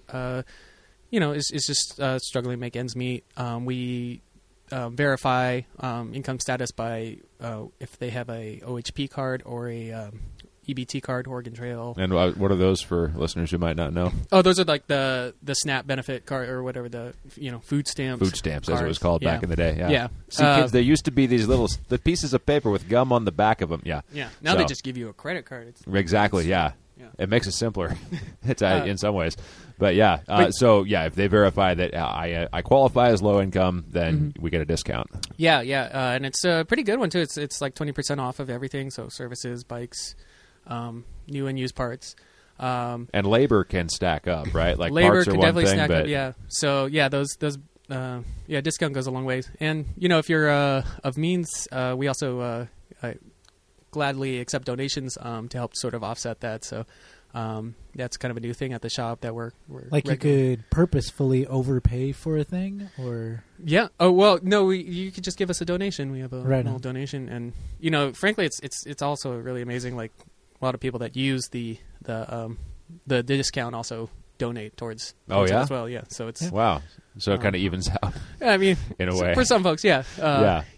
is just struggling to make ends meet. We verify income status by if they have a OHP card or a EBT card, Oregon Trail. And what are those for listeners who might not know? Oh, those are like the SNAP benefit card or whatever, the food stamps. Food stamps, as it was called back in the day. Yeah. Yeah. See, kids, there used to be these the pieces of paper with gum on the back of them. Yeah. Yeah. Now they just give you a credit card. Exactly. Yeah. Yeah. It makes it simpler. It's in some ways, but yeah. So yeah, if they verify that I qualify as low income, then we get a discount. Yeah. Yeah. And it's a pretty good one too. It's like 20% off of everything. So services, bikes. New and used parts, and labor can stack up, right? Like labor parts are can one definitely thing, stack but up. Yeah, so yeah, those discount goes a long ways. And if you're of means, we also gladly accept donations to help sort of offset that. So that's kind of a new thing at the shop that we're like you could purposefully overpay for a thing, or yeah. Oh well, no, you could just give us a donation. We have a right little donation, and frankly, it's also really amazing. Like, a lot of people that use the discount also donate towards it as well. Yeah, so it's wow. So it kind of evens out. I mean, in a way, for some folks, yeah.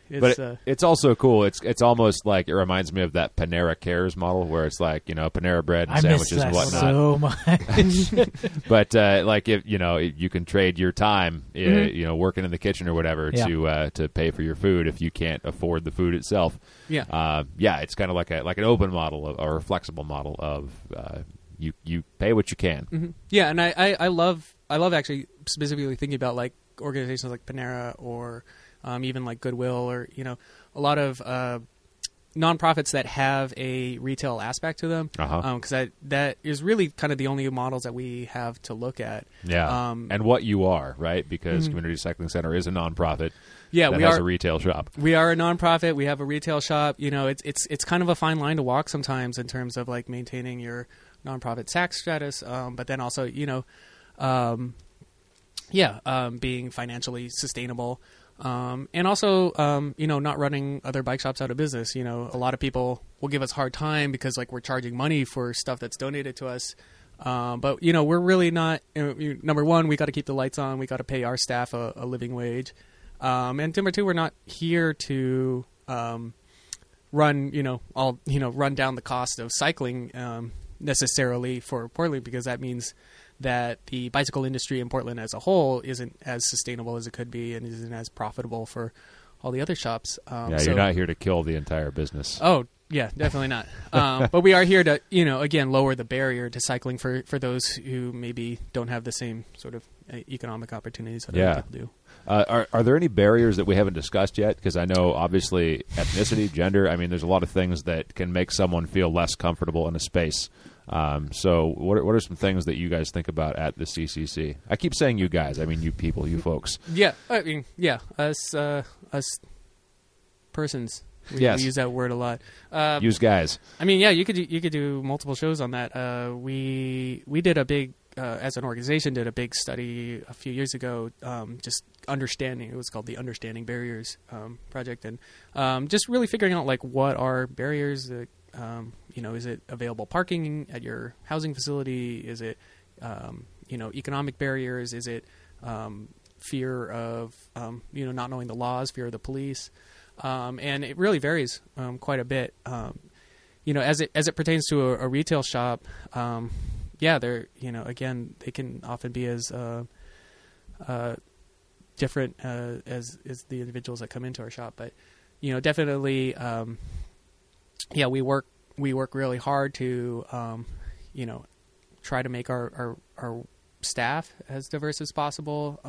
It's, But it's also cool. It's almost like it reminds me of that Panera Cares model where it's like, Panera bread and I miss sandwiches and that whatnot. so much. But like if you can trade your time, working in the kitchen or whatever to pay for your food if you can't afford the food itself. Yeah. It's kind of like an open model or a flexible model of you pay what you can. Mm-hmm. Yeah, and I love actually specifically thinking about like organizations like Panera or even like Goodwill or a lot of nonprofits that have a retail aspect to them, because that is really kind of the only models that we have to look at. Yeah, and what you are, right? Because Community Cycling Center is a nonprofit. Yeah, that we has are a retail shop. We are a nonprofit. We have a retail shop. It's kind of a fine line to walk sometimes in terms of like maintaining your nonprofit tax status, but then also being financially sustainable. And also, not running other bike shops out of business. A lot of people will give us a hard time because like we're charging money for stuff that's donated to us. But we're really not, number one, we got to keep the lights on. We got to pay our staff a living wage. And number two, we're not here to, run down the cost of cycling, necessarily for Portland, because that means that the bicycle industry in Portland as a whole isn't as sustainable as it could be and isn't as profitable for all the other shops. You're not here to kill the entire business. Oh, yeah, definitely not. But we are here to, again, lower the barrier to cycling for those who maybe don't have the same sort of economic opportunities that other people do. Are there any barriers that we haven't discussed yet? Because I know, obviously, ethnicity, gender, there's a lot of things that can make someone feel less comfortable in a space. So what are some things that you guys think about at the CCC? I keep saying you guys. I mean you people, you folks. Yeah. Us persons. We use that word a lot. Use guys. You could do multiple shows on that. We did a big, as an organization, did a big study a few years ago, just understanding. It was called the Understanding Barriers Project, and just really figuring out like what are barriers that, is it available parking at your housing facility? Is it, economic barriers? Is it fear of, not knowing the laws, fear of the police? And it really varies quite a bit. As it pertains to a retail shop, they're, again, they can often be as different as the individuals that come into our shop. But, definitely, we work really hard to, try to make our staff as diverse as possible.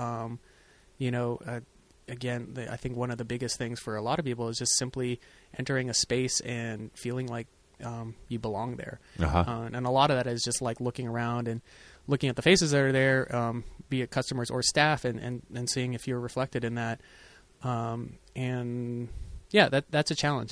Again, I think one of the biggest things for a lot of people is just simply entering a space and feeling like you belong there. And a lot of that is just like looking around and looking at the faces that are there, be it customers or staff, and seeing if you're reflected in that. That's a challenge.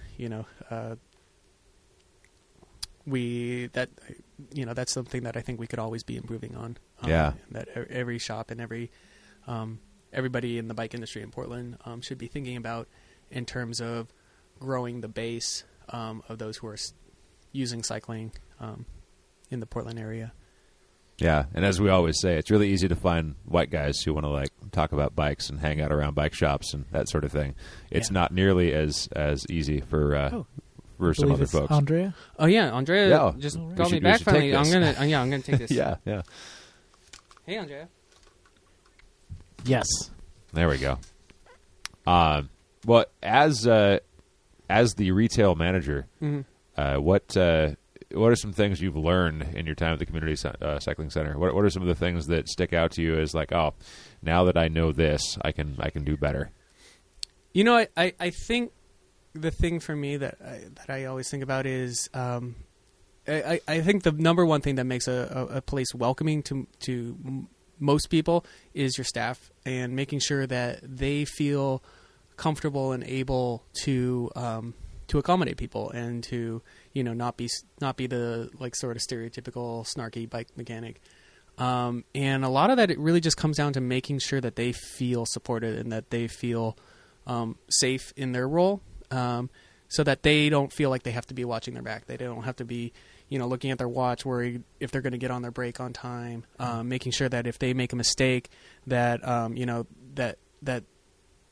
That's something that I think we could always be improving on. That every shop and everybody in the bike industry in Portland should be thinking about in terms of growing the base of those who are using cycling in the Portland area. Yeah, and as we always say, it's really easy to find white guys who want to like talk about bikes and hang out around bike shops and that sort of thing. It's not nearly as easy for some other folks. Andrea? Oh yeah, Andrea just called me back finally. I'm gonna take this. Yeah. Hey, Andrea. Yes. There we go. Well, as the retail manager, what are some things you've learned in your time at the Community Cycling Center? What are some of the things that stick out to you as like, oh, now that I know this, I can do better? I think the thing for me that I always think about is I think the number one thing that makes a place welcoming to most people is your staff, and making sure that they feel comfortable and able to accommodate people and to not be the like sort of stereotypical snarky bike mechanic. And a lot of that, it really just comes down to making sure that they feel supported and that they feel safe in their role, so that they don't feel like they have to be watching their back. They don't have to be looking at their watch, worried if they're going to get on their break on time, making sure that if they make a mistake that, that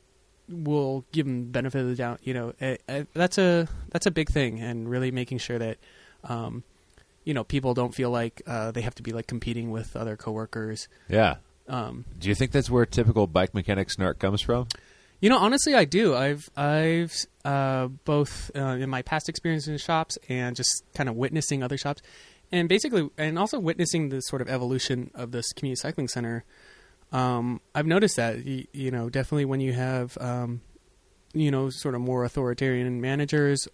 will give them benefit of the doubt. You know, that's a big thing, and really making sure that you know, people don't feel like they have to be like competing with other coworkers. Yeah. Do you think that's where typical bike mechanic snark comes from? You know, honestly, I do. I've both in my past experience in shops and just kind of witnessing other shops, and basically, and also witnessing the sort of evolution of this community cycling center. I've noticed that you know, definitely when you have you know, sort of more authoritarian managers,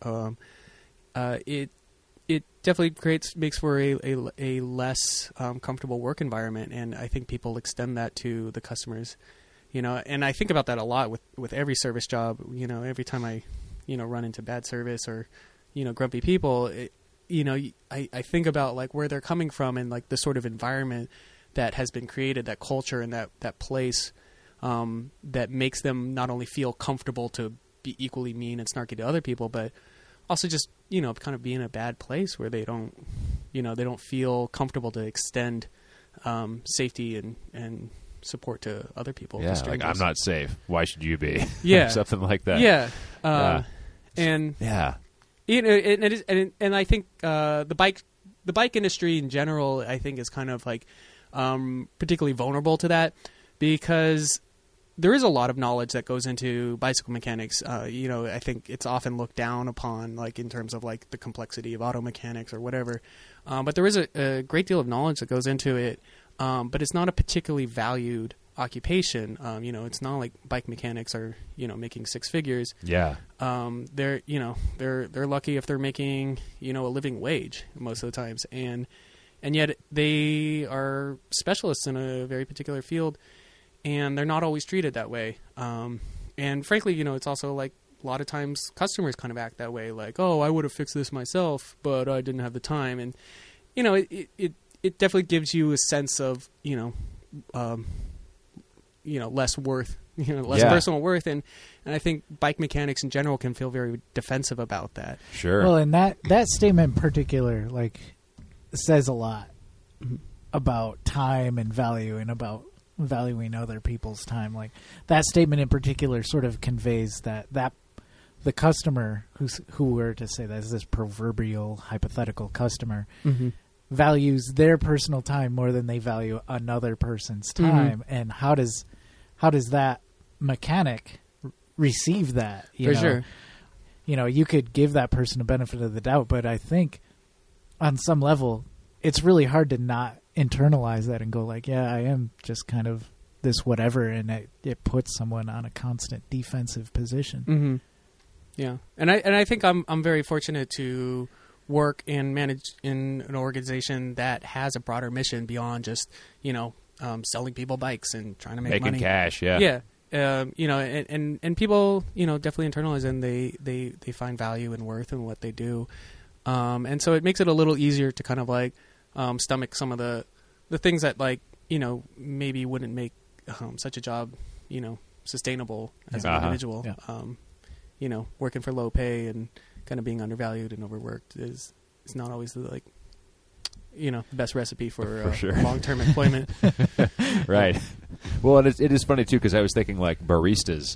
it definitely makes for a less comfortable work environment, and I think people extend that to the customers. You know, and I think about that a lot with every service job. You know, every time I, you know, run into bad service or, you know, grumpy people, you know, I think about like where they're coming from and like the sort of environment that has been created, that culture and that place that makes them not only feel comfortable to be equally mean and snarky to other people, but also just, you know, kind of be in a bad place where they don't, you know, they don't feel comfortable to extend safety and support to other people. Yeah, like I'm not safe. Why should you be? Yeah, something like that. Yeah, and yeah, you know, and I think the bike industry in general, I think, is kind of like particularly vulnerable to that, because there is a lot of knowledge that goes into bicycle mechanics. You know, I think it's often looked down upon, like in terms of like the complexity of auto mechanics or whatever. But there is a great deal of knowledge that goes into it. But it's not a particularly valued occupation. You know, it's not like bike mechanics are, you know, making six figures. Yeah. They're, you know, they're lucky if they're making, you know, a living wage most of the times. And yet they are specialists in a very particular field, and they're not always treated that way. And frankly, you know, it's also like a lot of times customers kind of act that way. Like, oh, I would have fixed this myself, but I didn't have the time. And, you know, it definitely gives you a sense of, you know, less worth, you know, less personal worth. And I think bike mechanics in general can feel very defensive about that. Sure. Well, and that statement in particular, like, says a lot about time and value and about valuing other people's time. Like, that statement in particular sort of conveys that the customer who were to say that is this proverbial hypothetical customer, values their personal time more than they value another person's time. And how does that mechanic receive that? For sure. You know, you could give that person a benefit of the doubt, but I think on some level it's really hard to not internalize that and go like, yeah, I am just kind of this whatever, and it puts someone on a constant defensive position. Yeah. And I think I'm very fortunate to work and manage in an organization that has a broader mission beyond just, you know, selling people bikes and trying to make money. Making cash, yeah. Yeah. You know, and people, you know, definitely internalize and they find value and worth in what they do. And so it makes it a little easier to kind of like stomach some of the things that, like, you know, maybe wouldn't make such a job, you know, sustainable as an individual. Yeah. You know, working for low pay and kind of being undervalued and overworked is not always the, like, you know, the best recipe for sure. long-term employment. Right. Well, and it is funny too, because I was thinking like baristas.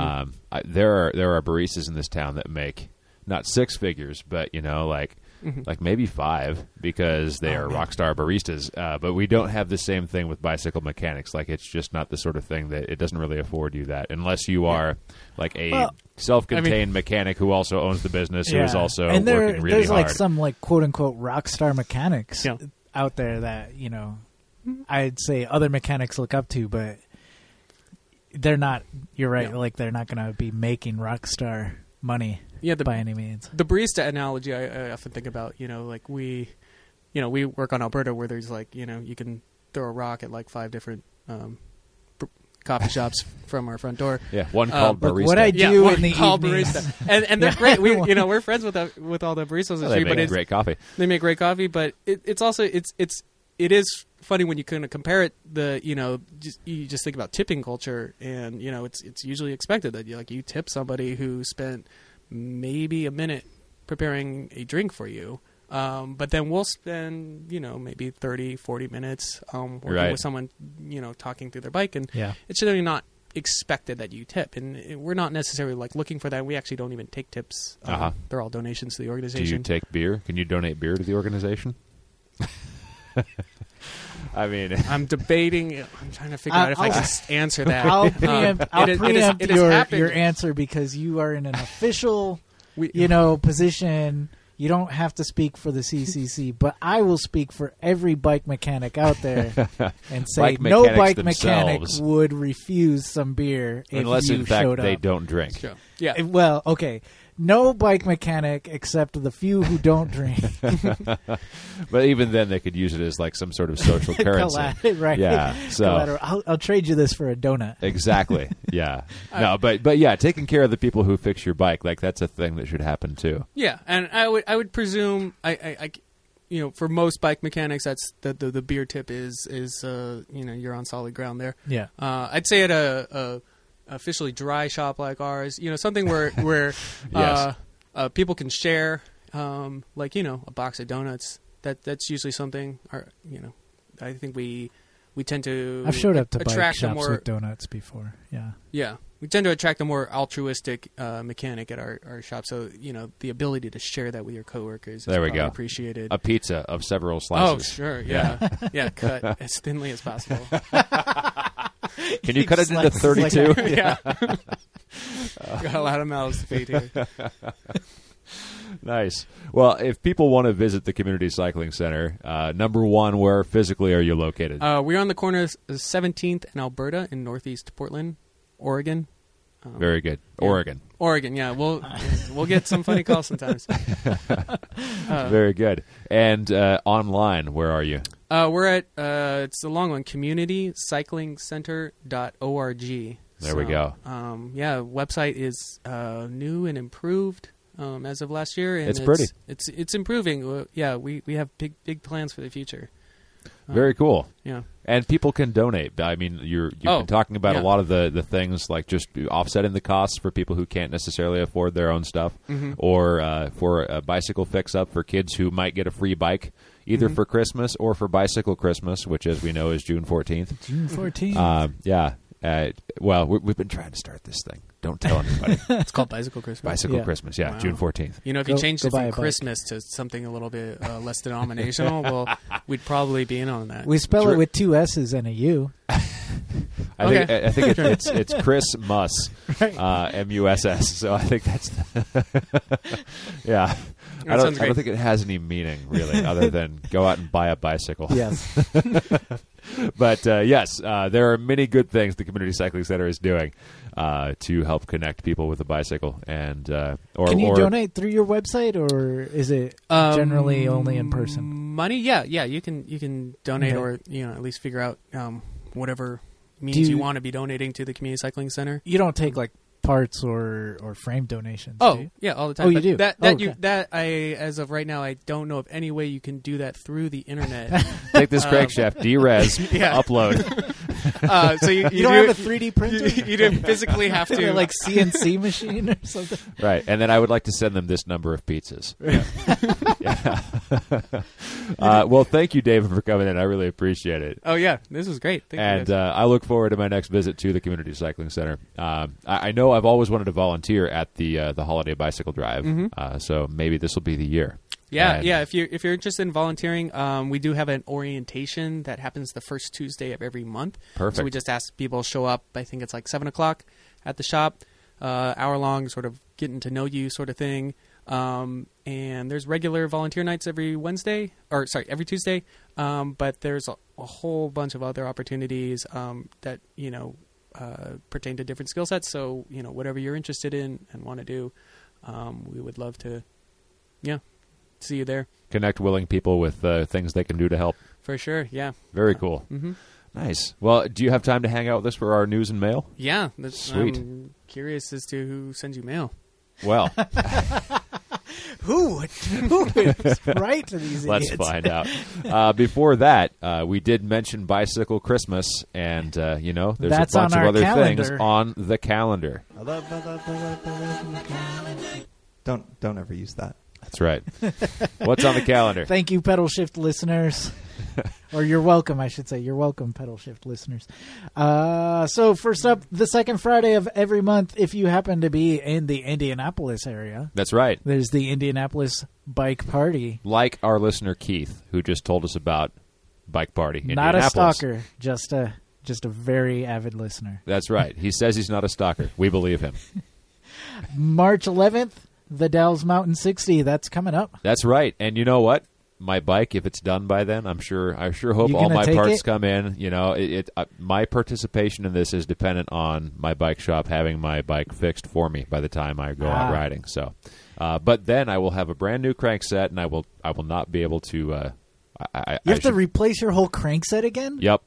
There are baristas in this town that make not six figures, but, you know, like maybe five, because they are rock star baristas. But we don't have the same thing with bicycle mechanics. Like, it's just not the sort of thing that it doesn't really afford you that, unless you are like a self-contained mechanic who also owns the business, who is also working really hard. There's like some like quote unquote rock star mechanics out there that, you know, I'd say other mechanics look up to, but they're not. You're right. Like, they're not going to be making rock star money. By any means. The barista analogy I often think about, you know, like we work on Alberta, where there's like, you know, you can throw a rock at like 5 different coffee shops from our front door. Yeah, one called barista. What I do in the called evenings. barista, and they're great. We're friends with all the baristas. They make great coffee. They make great coffee, but it's also it is funny when you kind of compare it. You just think about tipping culture, and, you know, it's usually expected that you tip somebody who spent maybe a minute preparing a drink for you, but then we'll spend, you know, maybe 30-40 minutes working with someone, you know, talking through their bike, and it's generally not expected that you tip, and we're not necessarily like looking for that. We actually don't even take tips. They're all donations to the organization. Do you take beer? Can you donate beer to the organization? I mean, I'm debating. I'm trying to figure out if I can answer that. I'll preempt it has your answer because you are in an official, position. You don't have to speak for the CCC, but I will speak for every bike mechanic out there and say no bike mechanic would refuse some beer unless, in fact, they don't drink. Sure. Yeah. Well, okay. No bike mechanic except the few who don't drink. But even then, they could use it as like some sort of social currency. Right. Yeah. So I'll trade you this for a donut. Exactly. Yeah. No, but yeah, taking care of the people who fix your bike, like that's a thing that should happen too. Yeah, and I would presume I for most bike mechanics, that's the beer tip is you're on solid ground there. Yeah. I'd say at a officially dry shop like ours, something where Yes. People can share, like a box of donuts. That's usually something. I think we tend to. I've showed up to bike shops more, with donuts before. Yeah. Yeah, we tend to attract a more altruistic mechanic at our shop. So the ability to share that with your coworkers. There we go. Appreciated. A pizza of several slices. Oh sure, yeah, yeah. Cut as thinly as possible. Can you cut it into 32? Yeah. Got a lot of mouths to feed here. Nice. Well, if people want to visit the Community Cycling Center, number one, where physically are you located? We're on the corner of 17th and Alberta in Northeast Portland, Oregon. Very good. Yeah. Oregon, yeah. We'll get some funny calls sometimes. Very good. And online, where are you? We're at it's a long one, communitycyclingcenter.org. There we go. Website is new and improved as of last year, and it's pretty. It's improving. We have big plans for the future. Very cool. Yeah. And people can donate. I mean, you've been talking about a lot of the things like just offsetting the costs for people who can't necessarily afford their own stuff, or for a bicycle fix-up for kids who might get a free bike, either for Christmas or for Bicycle Christmas, which, as we know, is June 14th. June 14th. Yeah. Well, we've been trying to start this thing. Don't tell anybody. It's called Bicycle Christmas. Bicycle Christmas, yeah, wow. June 14th. If you changed it from Christmas to something a little bit less denominational, well, we'd probably be in on that. We spell it with two S's and a U. I think it's Chris Muss, M-U-S-S. So I think that's yeah. I don't think it has any meaning really, other than go out and buy a bicycle. Yes. But yes, there are many good things the Community Cycling Center is doing to help connect people with a bicyle. And can you donate through your website, or is it generally only in person? Money, yeah. You can donate, or at least figure out whatever means you want to be donating to the Community Cycling Center. You don't take like parts or frame donations. Yeah, all the time. Oh, you do. As of right now, I don't know of any way you can do that through the internet. Take this crankshaft, D-Res, upload. So you don't have a 3D printer? You don't physically have to, like CNC machine or something. Right, and then I would like to send them this number of pizzas. Yeah. Well, thank you, David, for coming in. I really appreciate it. Oh yeah, this was great. Thank you, I look forward to my next visit to the Community Cycling Center. I know I've always wanted to volunteer at the holiday bicycle drive, so maybe this will be the year. Yeah. If you're interested in volunteering, we do have an orientation that happens the first Tuesday of every month. Perfect. So we just ask people to show up. I think it's like 7:00 at the shop, hour long, sort of getting to know you sort of thing. And there's regular volunteer nights every Tuesday. But there's a whole bunch of other opportunities that pertain to different skill sets. So whatever you're interested in and want to do, we would love to, see you there. Connect willing people with things they can do to help. For sure, yeah. Very cool. Nice. Well, do you have time to hang out with us for our news and mail? Yeah. Sweet. I'm curious as to who sends you mail. Well. Who would write to these idiots? Let's find out. Before that, we did mention Bicycle Christmas, and there's That's a bunch of other calendar. things on the calendar. Don't ever use that. That's right. What's on the calendar? Thank you, Pedal Shift listeners. Or you're welcome, I should say. You're welcome, Pedal Shift listeners. So first up, the second Friday of every month, if you happen to be in the Indianapolis area. That's right. There's the Indianapolis Bike Party. Like our listener Keith, who just told us about Bike Party. Not a Indianapolis. stalker, just a very avid listener. That's right. He says he's not a stalker. We believe him. March 11th, the Dells Mountain 60. That's coming up. That's right. And you know what? My bike, if it's done by then, I sure hope You all gonna my take parts it? come in. You know, my participation in this is dependent on my bike shop having my bike fixed for me by the time I go out riding. So, but then I will have a brand new crankset, and I will not be able to. You have to replace your whole crankset again? Yep.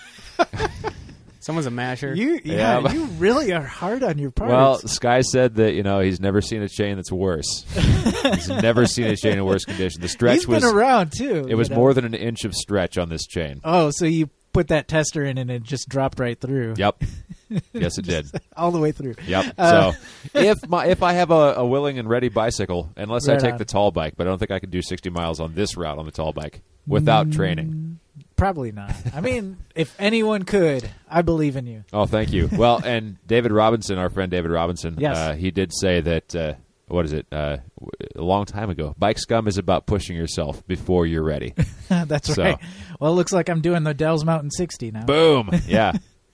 Someone's a masher. You really are hard on your parts. Well, Sky said that he's never seen a chain that's worse. He's never seen a chain in worse condition. The stretch He's been around too. It was more than an inch of stretch on this chain. Oh, so you put that tester in and it just dropped right through. Yep. Yes, it did. All the way through. Yep. So if I have a willing and ready bicycle, unless I take the tall bike, but I don't think I could do 60 miles on this route on the tall bike without training. Probably not. I mean, if anyone could, I believe in you. Oh, thank you. Well, and David Robinson, our friend David Robinson, yes. He did say that, what is it, a long time ago, Bike Scum is about pushing yourself before you're ready. That's right. Well, it looks like I'm doing the Dells Mountain 60 now. Boom. Yeah.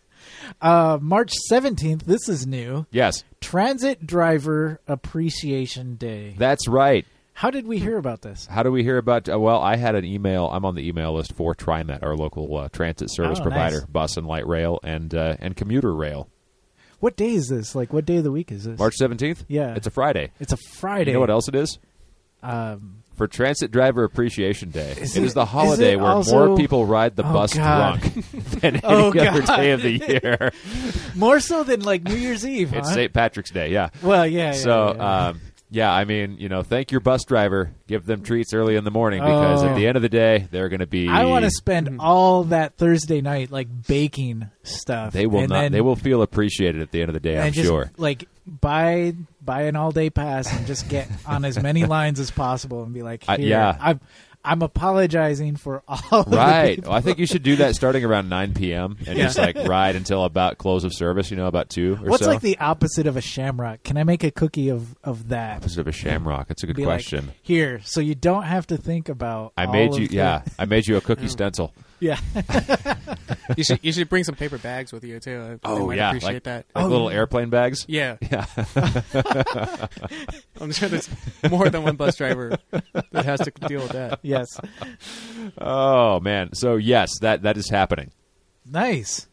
March 17th, this is new. Yes. Transit Driver Appreciation Day. That's right. How did we hear about this? How do we hear about? Well, I had an email. I'm on the email list for TriMet, our local transit service provider, nice. bus and light rail, and commuter rail. What day is this? Like, what day of the week is this? March 17th? Yeah. It's a Friday. It's a Friday. You know what else it is? For Transit Driver Appreciation Day. It is the holiday where more people ride the bus drunk than any other day of the year. More so than, like, New Year's Eve, huh? It's St. Patrick's Day, yeah. Well, yeah. So, I mean, thank your bus driver. Give them treats early in the morning because at the end of the day, they're going to be. I want to spend all that Thursday night like baking stuff. They will not. They will feel appreciated at the end of the day. I'm just, sure. Like buy an all day pass and just get on as many lines as possible and be like, here, I'm apologizing for all. Right. The people. Well, I think you should do that starting around 9 p.m. and just like ride until about close of service. About 2 or What's so. like the opposite of a shamrock? Can I make a cookie of that? Opposite of a shamrock. That's a good question. Like, here, so you don't have to think about. I made you a cookie stencil. Yeah. You should bring some paper bags with you too. I might appreciate that. Like little airplane bags. Yeah. I'm sure there's more than one bus driver that has to deal with that. Yes. Oh man. So yes, that is happening. Nice.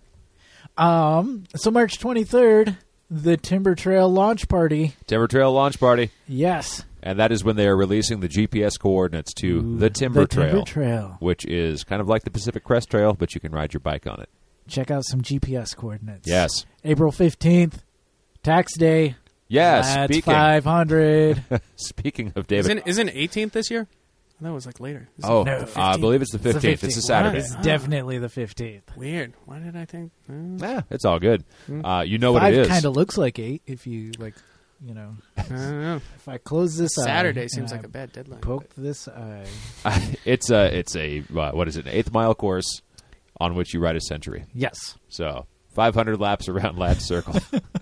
So March 23rd, the Timber Trail launch party. Timber Trail launch party. Yes. And that is when they are releasing the GPS coordinates to the Timber Trail, which is kind of like the Pacific Crest Trail, but you can ride your bike on it. Check out some GPS coordinates. Yes. April 15th, tax day. Yes. That's 500. Speaking of David. Isn't 18th this year? I thought it was like later. No, I believe it's the 15th. It's a Saturday. It's definitely the 15th. Weird. Why did I think? It's all good. You know what it is. 5 kind of looks like 8 if you like, I don't know. If I close this Saturday eye seems like a bad deadline. Poke this eye. It's a what is it? An 8th mile course on which you ride a century. Yes. So 500 laps around Ladd Circle.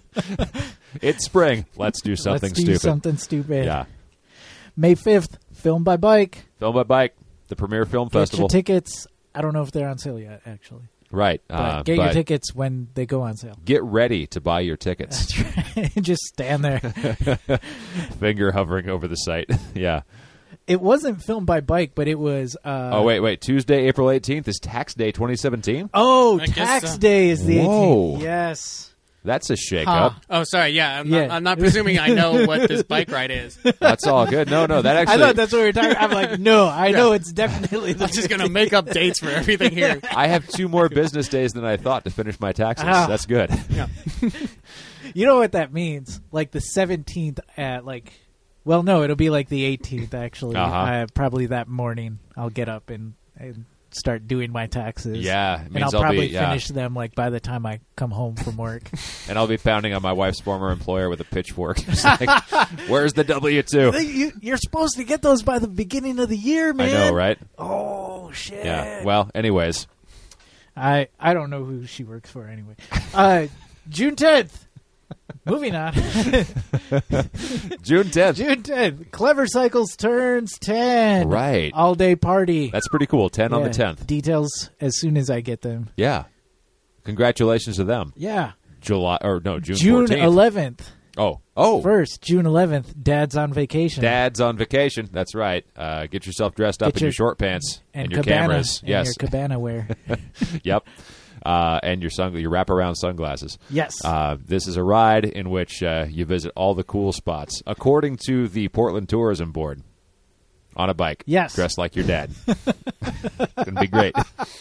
It's spring. Let's do something stupid. Let's do something stupid. Yeah. May 5th, Film by Bike. Film by Bike, the premier film festival. Get your tickets. I don't know if they're on sale yet, actually. Right. But get your tickets when they go on sale. Get ready to buy your tickets. That's right. Just stand there. Finger hovering over the site. Yeah. It wasn't Film by Bike, but it was... wait. Tuesday, April 18th is Tax Day 2017? Oh, Tax Day is the 18th. Whoa. Yes. That's a shake-up. Oh, sorry. Yeah, I'm not presuming I know what this bike ride is. That's all good. No, that actually... I thought that's what we were talking about. I'm like, no, I know it's definitely... I'm just going to make up dates for everything here. I have 2 more business days than I thought to finish my taxes. That's good. Yeah. You know what that means? Like the 17th at like... Well, no, it'll be like the 18th, actually. Probably that morning I'll get up and start doing my taxes. Yeah. And I'll probably finish them like by the time I come home from work. And I'll be pounding on my wife's former employer with a pitchfork. Just like, where's the W-2? You're supposed to get those by the beginning of the year, man. I know, right? Oh, Oh shit. Yeah. Well, anyways, I don't know who she works for anyway. June 10th. Moving on. June 10th. June 10th. Clever Cycles turns 10. Right. All day party. That's pretty cool. 10 on the Yeah. 10th. Details as soon as I get them. Yeah. Congratulations to them. Yeah. June June 14th. 11th. Oh. First, June 11th, Dad's on vacation. Dad's on vacation. That's right. Get yourself dressed up Get in your your- short pants and your cabana, cameras. and Yes. your cabana wear. Yep. And your wraparound sunglasses. Yes. This is a ride in which you visit all the cool spots, according to the Portland Tourism Board, on a bike. Yes. Dressed like your dad. It's going to be great.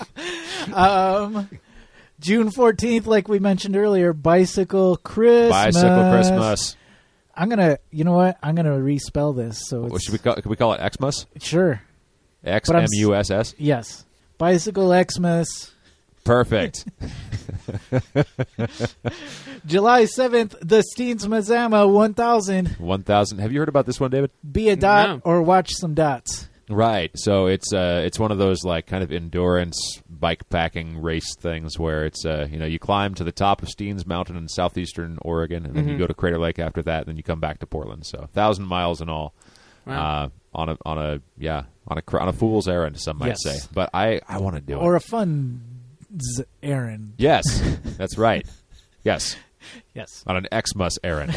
June 14th, like we mentioned earlier, Bicycle Christmas. Bicycle Christmas. I'm going to, you know what? I'm going to respell this. So What it's, should we call it Xmas? Sure. Xmuss? Yes. Bicycle Xmas. Perfect. July 7th, the Steens Mazama 1000. 1,000. Have you heard about this one, David? Be a dot No. or watch some dots. Right. So it's one of those like kind of endurance bike packing race things where it's you climb to the top of Steens Mountain in southeastern Oregon, and then you go to Crater Lake after that, and then you come back to Portland. So 1,000 miles in all. Wow. On a fool's errand, some might Yes. say. But I want to do it. Or a fun errand. Yes, that's right. Yes, Yes. on an Xmas errand.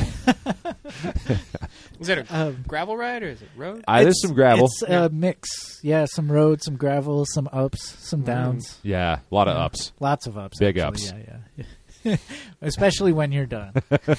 Is it a gravel ride or is it road? There's some gravel. It's a mix. Yeah, some road, some gravel, some ups, some downs. Yeah, a lot of ups. Lots of ups. Big actually. ups. Yeah. Especially when you're done.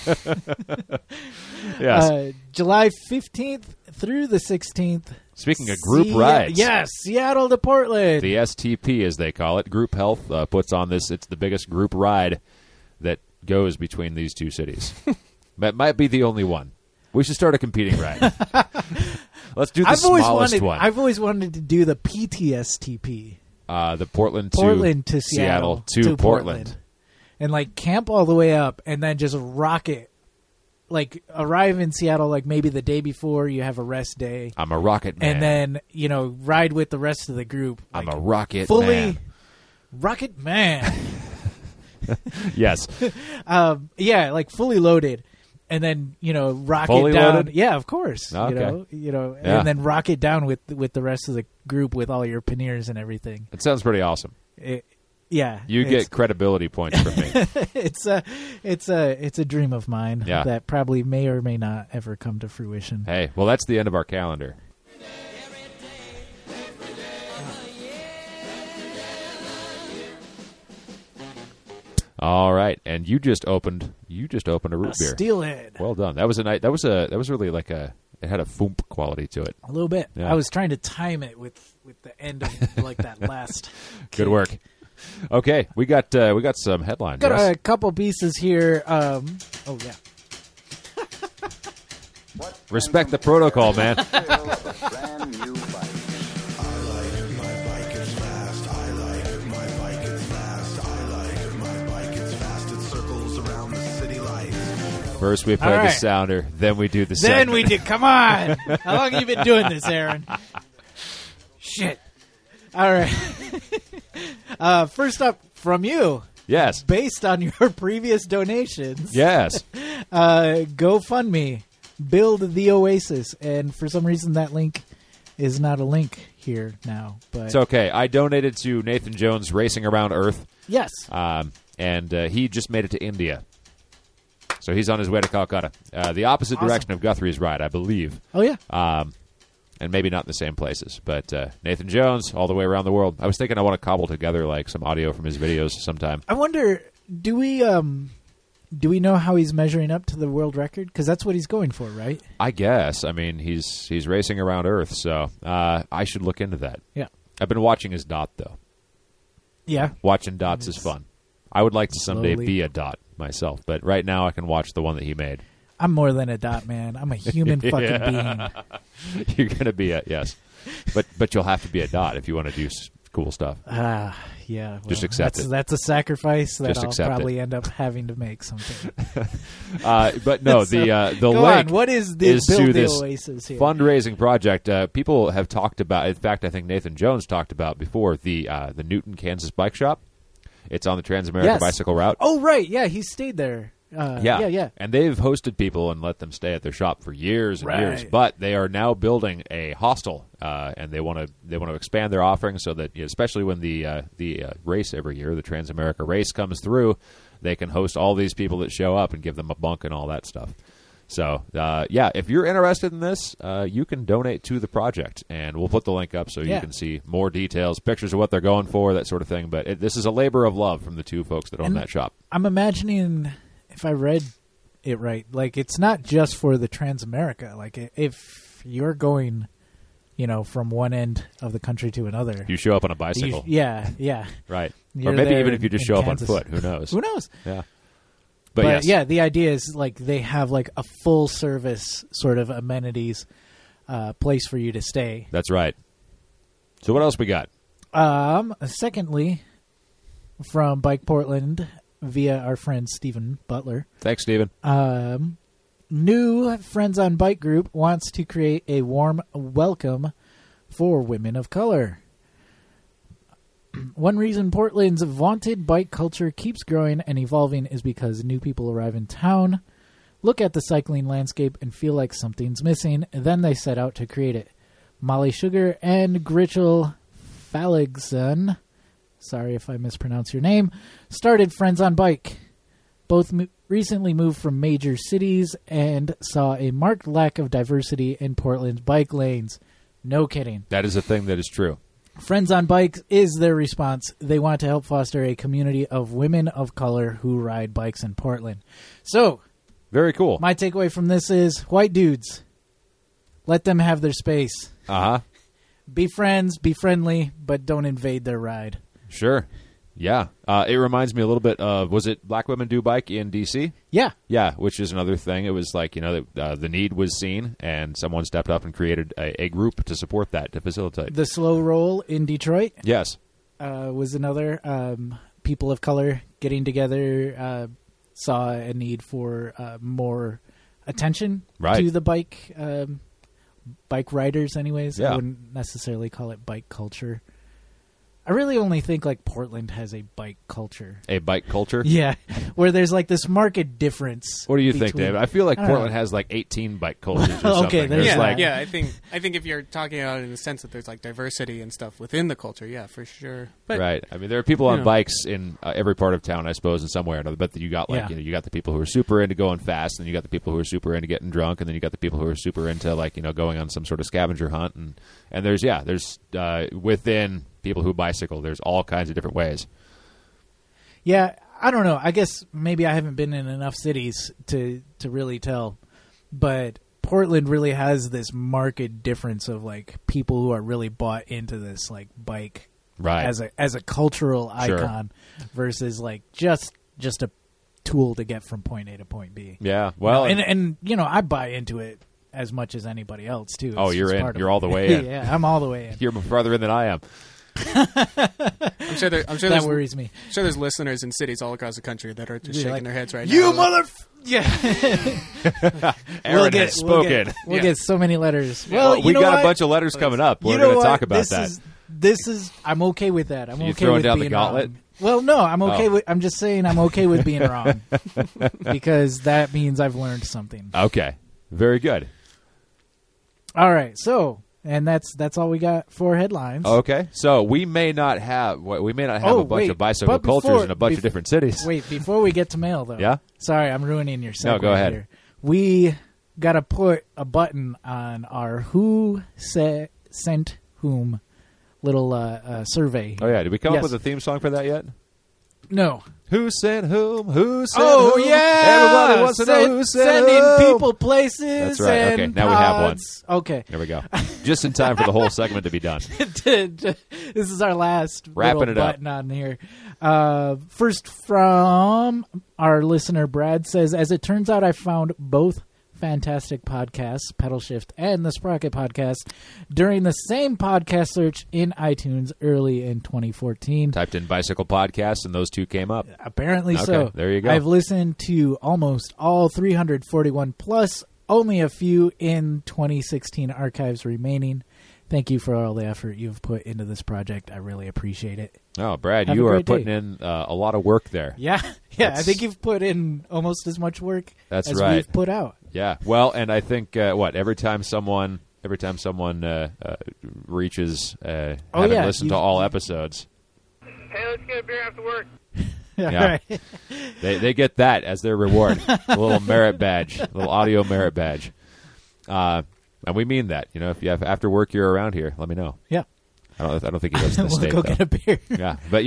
Yes. July 15th through the 16th. Speaking of group rides. Yes, Seattle to Portland. The STP, as they call it, Group Health, puts on this. It's the biggest group ride that goes between these two cities. That might be the only one. We should start a competing ride. Let's do the smallest one. I've always wanted to do the PTSTP. The Portland to Seattle to Portland. And like camp all the way up and then just rocket. Like arrive in Seattle like maybe the day before, you have a rest day. I'm a rocket man. And then, ride with the rest of the group. I'm like, a rocket fully man. rocket man. Yes. Yeah, like fully loaded. And then, rocket Fully down. loaded? Yeah, of course. Okay. Yeah. Yeah. And then rocket down with the rest of the group with all your panniers and everything. It sounds pretty awesome. Yeah. You get credibility points from me. It's a dream of mine Yeah. that probably may or may not ever come to fruition. Hey, well, that's the end of our calendar. All right, and you just opened a root beer. Steelhead. Well done. That was really like it had a foomp quality to it. A little bit. Yeah. I was trying to time it with the end of like that last. Good work. Okay, we got some headlines. Got Yes? a couple pieces here. Oh yeah. Respect the protocol, man. Brand new bike. First we play All the right. sounder, then we do the Then segment. we did. Come on. How long have you been doing this, Aaron? Shit. All right. First up from you, Yes. based on your previous donations. Yes. GoFundMe, build the Oasis, and for some reason that link is not a link here now. But It's okay. I donated to Nathan Jones Racing Around Earth, yes, and he just made it to India. So he's on his way to Calcutta. The opposite Awesome. direction of Guthrie's ride, I believe. oh yeah, And maybe not in the same places. But Nathan Jones, all the way around the world. I was thinking I want to cobble together like some audio from his videos sometime. I wonder, do we know how he's measuring up to the world record? Because that's what he's going for, right? I guess. I mean, he's racing around Earth, so I should look into that. Yeah, I've been watching his dot, though. yeah. Watching dots is fun. I would like to someday Slowly. be a dot myself, but right now I can watch the one that he made. I'm more than a dot man. I'm a human fucking being. You're going to be a yes, but you'll have to be a dot if you want to do cool stuff. Yeah. Well, Just accept it. That's a sacrifice that Just I'll accept probably end up having to make someday. But no, the Go link on. What is the is Build to the this Oasis here? fundraising project. People have talked about. In fact, I think Nathan Jones talked about before the Newton, Kansas bike shop. It's on the Transamerica Bicycle Route. Oh, right. Yeah, he stayed there. Yeah. And they've hosted people and let them stay at their shop for years and years. Right. But they are now building a hostel, and they want to expand their offerings so that, especially when the race every year, the Transamerica race comes through, they can host all these people that show up and give them a bunk and all that stuff. So, if you're interested in this, you can donate to the project, and we'll put the link up so you can see more details, pictures of what they're going for, that sort of thing. But this is a labor of love from the two folks that own that shop. I'm imagining, if I read it right, like it's not just for the Transamerica. Like if you're going, from one end of the country to another, You show up on a bicycle. yeah. Right. You're Or maybe there even if you just in show up Kansas. on foot. Who knows? Who knows? Yeah. But yes. yeah, the idea is like they have like a full service sort of amenities place for you to stay. That's right. So what else we got? Secondly, from Bike Portland via our friend Stephen Butler. Thanks, Stephen. New Friends on Bike group wants to create a warm welcome for women of color. One reason Portland's vaunted bike culture keeps growing and evolving is because new people arrive in town, look at the cycling landscape, and feel like something's missing, and then they set out to create it. Molly Sugar and Gritchel Falligson, sorry if I mispronounce your name, started Friends on Bike. Both recently moved from major cities and saw a marked lack of diversity in Portland's bike lanes. No kidding. That is a thing that is true. Friends on Bikes is their response. They want to help foster a community of women of color who ride bikes in Portland. So, Very cool. my takeaway from this is white dudes, let them have their space. Uh-huh. Be friends, be friendly, but don't invade their ride. Sure. Yeah. It reminds me a little bit of, was it Black Women Do Bike in D.C.? Yeah. Yeah, which is another thing. It was like, the need was seen, and someone stepped up and created a group to support that, to facilitate. The Slow Roll in Detroit Yes. was another. People of color getting together saw a need for more attention to the bike riders anyways. Yeah. I wouldn't necessarily call it bike culture. I really only think like Portland has a bike culture. A bike culture? Yeah, where there's like this marked difference. What do you think, between- David? I feel like I don't Portland know. has like 18 bike cultures or Okay, something. there's yeah, like, I think if you're talking about it in the sense that there's like diversity and stuff within the culture, yeah, for sure. But right. I mean, there are people on know. bikes in every part of town, I suppose, in some way or another. But you got like, Yeah. you got the people who are super into going fast, and you got the people who are super into getting drunk, and then you got the people who are super into like, going on some sort of scavenger hunt, and there's within people who bicycle, there's all kinds of different ways. Yeah, I don't know. I guess maybe I haven't been in enough cities to really tell, but Portland really has this marked difference of like people who are really bought into this like bike Right. as a cultural Sure. icon versus like just a tool to get from point A to point B. Yeah. Well, and I buy into it as much as anybody else too. Oh, It's you're just in. part of You're it. all the way in. Yeah, I'm all the way in. you're farther in than I am. I'm sure That there's worries me. sure there's listeners in cities all across the country that are just You're shaking like, their heads right You now. Yeah. Aaron has spoken. We'll Yeah. get so many letters. Well, Well, we got a bunch of letters coming up. We're going to talk about that. This is. I'm okay with that. I'm You okay throwing with down the being gauntlet? wrong. Well, no, I'm okay Oh. with. I'm just saying I'm okay with being wrong because that means I've learned something. Okay. Very good. All right, so and that's all we got for headlines. Okay. So we may not have a bunch wait, of bicycle but before- cultures in a bunch of bef- different cities. Wait, before we get to mail though. Yeah? Sorry, I'm ruining your segue. No, go ahead. Here. We got to put a button on our who sent whom little survey. Oh yeah, did we come up Yes. with a theme song for that yet? No. Who sent whom? Who sent Oh whom? yeah, Everybody wants to know who sent sending whom. people places. That's right. Okay, and now we have one. pods. Okay, There we go. Just in time for the whole segment to be done. this is our last Wrapping little it up. button on here. First from our listener Brad says, as it turns out, I found both fantastic podcasts, Pedal Shift and the Sprocket Podcast, during the same podcast search in iTunes early in 2014. Typed in Bicycle Podcast, and those two came up. Apparently Okay, so. there you go. I've listened to almost all 341 plus, only a few in 2016 archives remaining. Thank you for all the effort you've put into this project. I really appreciate it. Oh, Brad, Have you a are great putting day. in a lot of work there. Yeah. I think you've put in almost as much work That's as right. we've put out. Yeah. Well, and I think every time someone reaches having listened to all episodes, Hey, let's get a beer after work. Yeah. Right. they get that as their reward, a little merit badge, a little audio merit badge. And we mean that. If you have after work, you're around here, let me know. Yeah. I don't think he lives in the We'll state. go though. get a beer. Yeah, but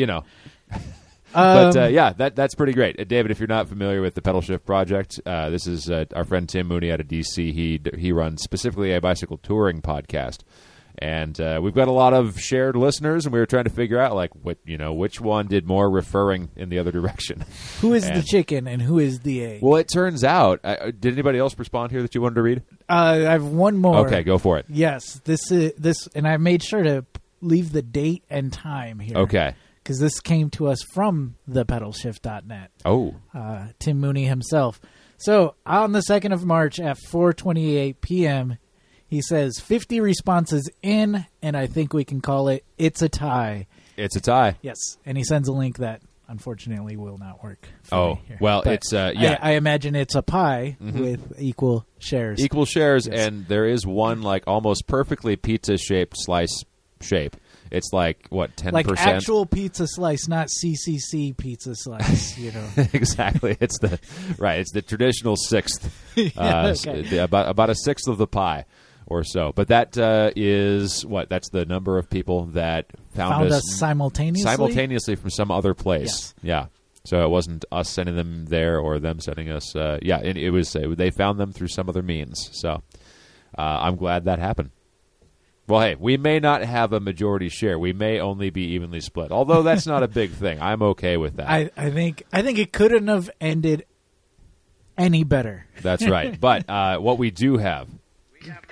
Um, yeah, that's pretty great. David, if you're not familiar with the Pedal Shift Project, this is our friend Tim Mooney out of DC. He runs specifically a bicycle touring podcast, and we've got a lot of shared listeners, and we were trying to figure out which one did more referring in the other direction. Who is the And- chicken and who is the egg? Well, it turns out, did anybody else respond here that you wanted to read? I have one more. Okay, go for it. Yes, this, and I made sure to leave the date and time here. Okay. Because this came to us from thepedalshift.net. Oh, Tim Mooney himself. So on the 2nd of March at 4:28 p.m., he says 50 responses in, and I think we can call it's a tie. it's a tie. Yes, and he sends a link that unfortunately will not work. For Oh, me here. well, But it's yeah. I imagine it's a pie with equal shares. Equal shares, Yes. and there is one almost perfectly pizza-shaped slice shape. It's what, 10%? like actual pizza slice, not CCC pizza slice. Exactly. It's the traditional sixth, okay. about a sixth of the pie or so. But that is what? That's the number of people that found us simultaneously from some other place. Yes. Yeah. So it wasn't us sending them there or them sending us. Yeah, it was they found them through some other means. So I'm glad that happened. Well, hey, we may not have a majority share. We may only be evenly split. Although that's not a big thing. I'm okay with that. I think it couldn't have ended any better. That's right. But what we do have. We got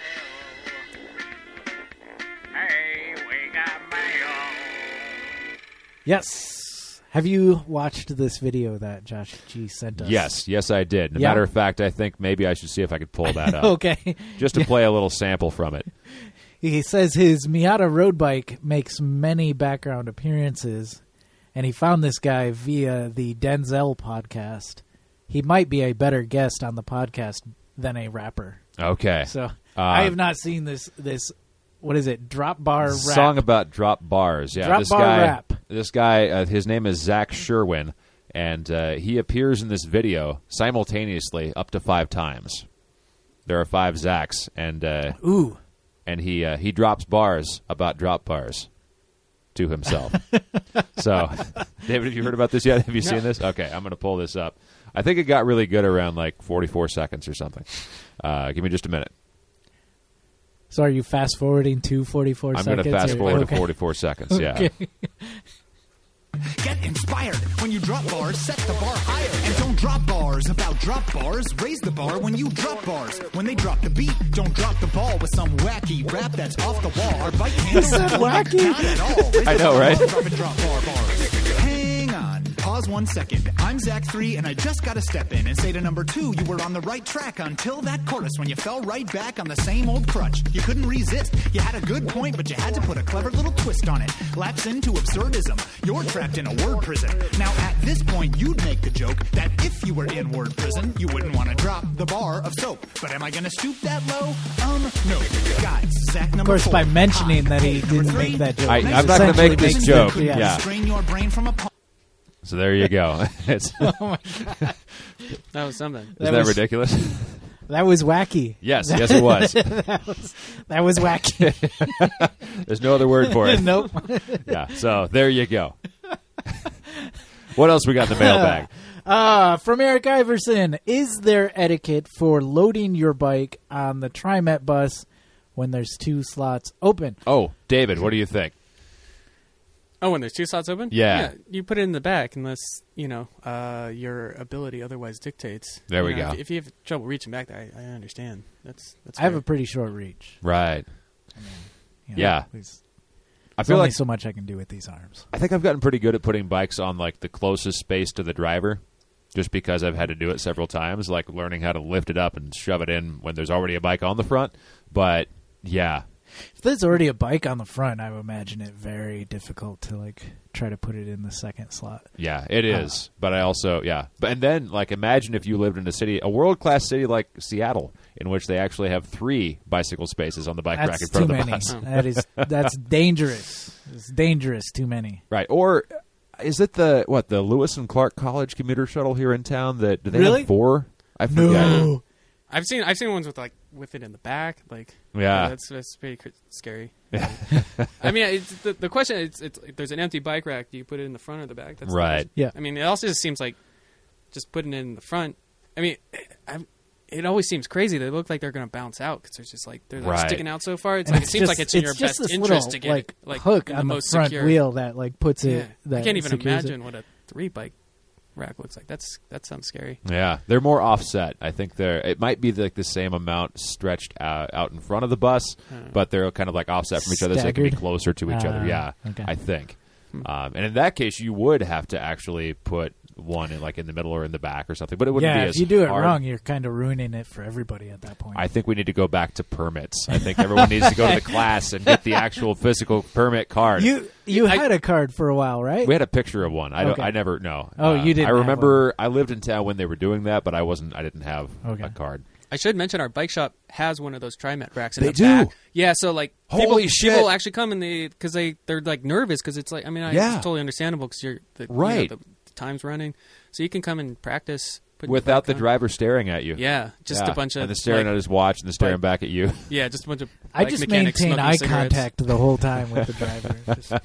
mail. Hey, we got mail. Yes. Have you watched this video that Josh G sent us? Yes, I did. Yeah. Matter of fact, I think maybe I should see if I could pull that up. Okay. Just to play a little sample from it. He says his Miata road bike makes many background appearances, and he found this guy via the Denzel podcast. He might be a better guest on the podcast than a rapper. Okay. So I have not seen this. What is it? Drop bar rap. Song about drop bars. Yeah, Drop this bar guy. rap. This guy. His name is Zach Sherwin, and he appears in this video simultaneously up to 5 times. There are 5 Zachs, and Ooh. and he drops bars about drop bars to himself. So, David, have you heard about this yet? Have you seen this? Okay, I'm going to pull this up. I think it got really good around 44 seconds or something. Give me just a minute. So are you fast forwarding to 44 I'm seconds? going to fast forward okay. to 44 seconds. Yeah. Okay. Get inspired when you drop bars, set the bar higher. And don't drop bars about drop bars. Raise the bar when you drop bars. When they drop the beat, don't drop the ball with some wacky rap that's off the wall. Our bike handles that wacky? not at all. Raise I the know, bar, right? Drop and drop bars. Hang on. Pause 1 second. I'm Zach 3, and I just got to step in and say to number 2, you were on the right track until that chorus when you fell right back on the same old crutch. You couldn't resist. You had a good point, but you had to put a clever little twist on it. Lapse into absurdism. You're trapped in a word prison. Now, at this point, you'd make the joke that if you were in word prison, you wouldn't want to drop the bar of soap. But am I going to stoop that low? No. Guys, Zach number 4. Of course, by mentioning that he Number didn't 3, make that joke. I'm not gonna essentially make this makes joke. the- Yeah. Strain your brain from a So there you go. It's, That was something. isn't that was- ridiculous? That was wacky. Yes, it was. That was wacky. There's no other word for it. Nope. Yeah. So there you go. What else we got in the mailbag? From Eric Iverson, is there etiquette for loading your bike on the TriMet bus when there's 2 slots open? Oh, David, what do you think? Oh, when there's two slots open? Yeah. You put it in the back unless, your ability otherwise dictates. There we You know, go. If you have trouble reaching back there, I understand. That's I have fair. a pretty short reach. Right. You know, Yeah. There's I feel only like so much I can do with these arms. I think I've gotten pretty good at putting bikes on like the closest space to the driver, just because I've had to do it several times, like learning how to lift it up and shove it in when there's already a bike on the front. But yeah, If there's already a bike on the front, I would imagine it very difficult to like try to put it in the second slot. yeah, it is. But I also and then like imagine if you lived in a world-class city like Seattle, in which they actually have 3 bicycle spaces on the bike rack That's in front too of the many. bus. That's dangerous. It's dangerous. Too many. Right. Or is it the Lewis and Clark College commuter shuttle here in town that do they Really? have 4? I forget. No. I've seen ones with it in the back. Like, Yeah. that's pretty scary. I mean, it's the question. It's there's an empty bike rack. Do you put it in the front or the back? That's the Right. question. Yeah. I mean, it also just seems like just putting it in the front. I mean, it always seems crazy. They look like they're going to bounce out because they're like Right. sticking out so far. It's And like it seems like it's in your just best this interest little, to get like, it like hook in on the the most front secure wheel that like puts Yeah. it. That I can't even secures it. imagine what a 3 bike rack looks like. That sounds scary. Yeah, they're more offset. I think it might be like the same amount stretched out in front of the bus, but they're kind of like offset from each other, so they can be Staggered? closer to each other. Yeah, okay. I think. And in that case, you would have to actually put one in the middle or in the back or something. But it wouldn't be Yeah, as if you do it hard. wrong, you're kind of ruining it for everybody at that point. I think we need to go back to permits. I think everyone needs to go to the class and get the actual physical permit card. You had a card for a while, right? We had a picture of one. Okay. I never no. Oh, you didn't I have remember I lived in town when they were doing that, but I didn't have Okay. a card. I should mention our bike shop has one of those TriMet racks in They the do? back. Yeah, so like Holy shit. people actually come and they're like nervous because it's like Yeah. it's totally understandable because Right. the time's running, so you can come and practice putting your Without bike the on. driver staring at you. Yeah, just Yeah. a bunch of and the staring like, at his watch and the staring bike- back at you. yeah, just a bunch of I bike just mechanics maintain smoking eye cigarettes. contact the whole time with the driver.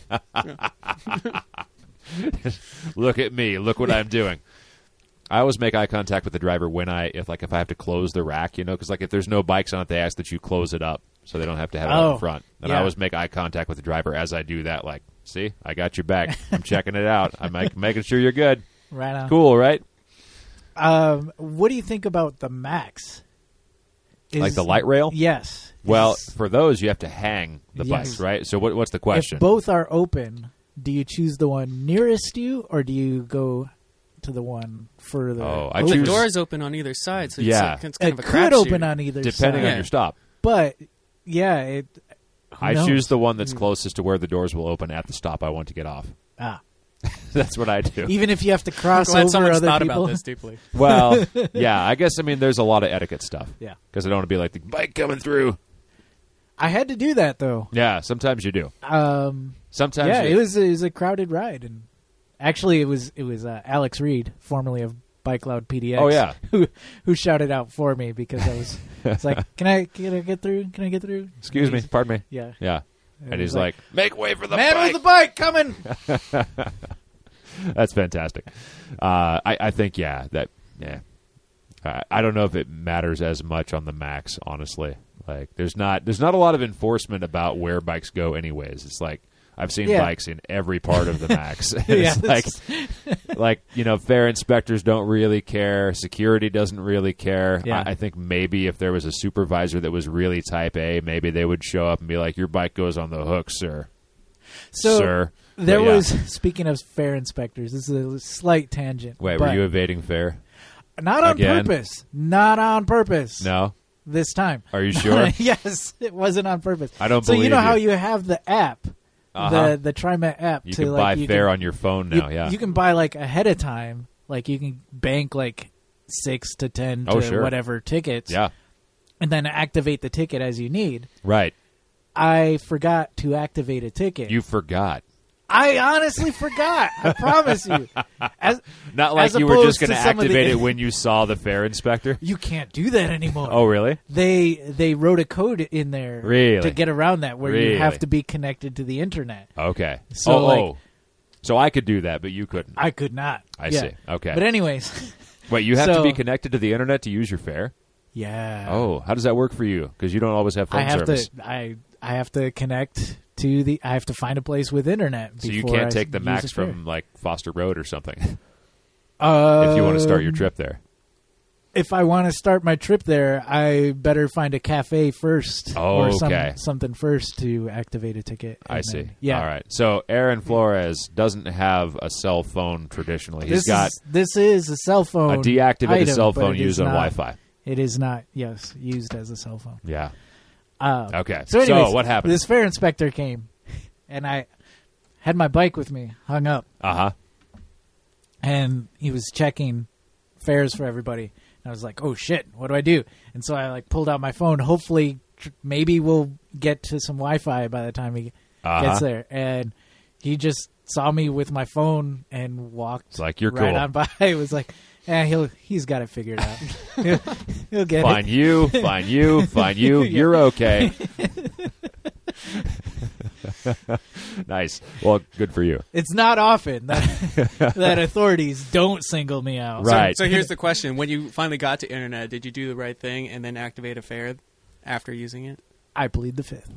Just- Look at me. Look what I'm doing. I always make eye contact with the driver if I have to close the rack, because if there's no bikes on it, they ask that you close it up so they don't have to have it out in front. And I yeah. always make eye contact with the driver as I do that. Like, see, I got your back. I'm checking it out. I'm making sure you're good. right on. Cool, right? What do you think about the Max? Like the light rail? Yes. Well, Is- for those, you have to hang the Yes. bikes, right? So what's the question? if both are open, do you choose the one nearest you, or do you go to the one further? Oh, I Well, the choose- door is open on either side, so Yeah. it's kind It of a could crapshoot. open on either Depending side. on your stop. But yeah, who I knows? choose the one that's closest to where the doors will open at the stop I want to get off. Ah. That's what I do. Even if you have to cross Glad over someone's other thought people. about this deeply. Well, yeah, I guess, there's a lot of etiquette stuff. Yeah. Because I don't want to be like, the bike coming through. I had to do that though. Yeah, sometimes you do. Sometimes Yeah, you, it was a crowded ride, and actually, it was Alex Reed, formerly of Bike Loud PDX. Oh, yeah. who shouted out for me because I was. It's like, can I get through? Can I get through? Excuse me, pardon me. Yeah. Yeah. It And was he's like, make way for the man bike. with the bike coming. That's fantastic. I think, I don't know if it matters as much on the Max, honestly. Like, there's not a lot of enforcement about where bikes go anyways. It's like, I've seen Yeah. bikes in every part of the Max. And Yeah, it's like, fair inspectors don't really care. Security doesn't really care. Yeah. I think maybe if there was a supervisor that was really type A, maybe they would show up and be like, your bike goes on the hook, sir. So Sir. there But yeah. was. Speaking of fair inspectors, this is a slight tangent. Wait, but were you evading fare? not on again? purpose? Not on purpose. No? This time. Are you sure? Yes, it wasn't on purpose. I don't So you believe know you. how you have the app, Uh-huh. the TriMet app. You to can like, buy you fare can- on your phone you, now, yeah. You can buy like ahead of time. Like you can bank like 6 to 10 Oh, to sure. whatever tickets. Yeah, And then activate the ticket as you need. right. I forgot to activate a ticket. You forgot. I honestly forgot. I promise you. As, Not like as you were just opposed going to to some of the- activate it when you saw the fare inspector. you can't do that anymore. Oh, really? They wrote a code in there Really? to get around that where Really? you have to be connected to the internet. Okay. So, So I could do that, but you couldn't. I could not. I Yeah. see. Okay. But anyways, Wait, you have to so- be connected to the internet to use your fare? yeah. Oh, how does that work for you? Because you don't always have phone I have service. to. I have to connect to the. I have to find a place with internet. So you before can't I take the use Max a fare. from like Foster Road or something if if you want to start your trip there. If I want to start my trip there, I better find a cafe first, Oh, or okay. something first to activate a ticket. I and see. then- yeah. All right. So Aaron Flores doesn't have a cell phone traditionally. He's got This is a cell phone. a deactivated item, cell but phone it used is on not- Wi-Fi. It is not. Yes, used as a cell phone. Yeah. Uh, Okay. So, anyways, what happened? This fare inspector came, and I had my bike with me, hung up, Uh-huh. and he was checking fares for everybody. And I was like, "Oh shit, what do I do?" And so I like pulled out my phone. Hopefully, maybe we'll get to some Wi-Fi by the time he gets there. And he just saw me with my phone and walked. It's like, "You're right cool." on by. It was like, he's got it figured out. he'll get Fine it. you, fine you, fine you. Yeah. You're okay. Nice. Well, good for you. It's not often that that authorities don't single me out. Right. So here's the question: when you finally got to internet, did you do the right thing and then activate a fare after using it? I plead the fifth.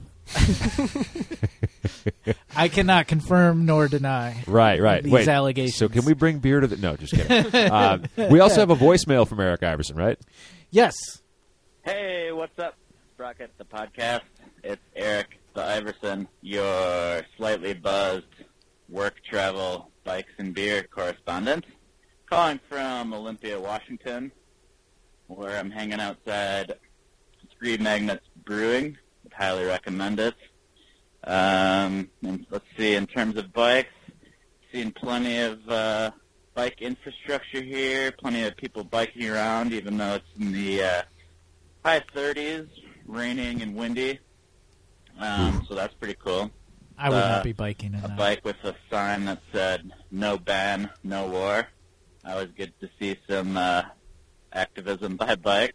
I cannot confirm nor deny. Right. These Wait. allegations. So can we bring beer to the? No, just kidding. We also have a voicemail from Eric Iverson, right? Yes. Hey, what's up, Sprocket the podcast? It's Eric the Iverson, your slightly buzzed work, travel, bikes, and beer correspondent, calling from Olympia, Washington, where I'm hanging outside Three Magnets Brewing. Would highly recommend it. And let's see, in terms of bikes, seen plenty of bike infrastructure here, plenty of people biking around, even though it's in the high 30s, raining and windy. So that's pretty cool. I would not be biking in A that. bike with a sign that said, "No ban, no war." Always good to see some activism by bike.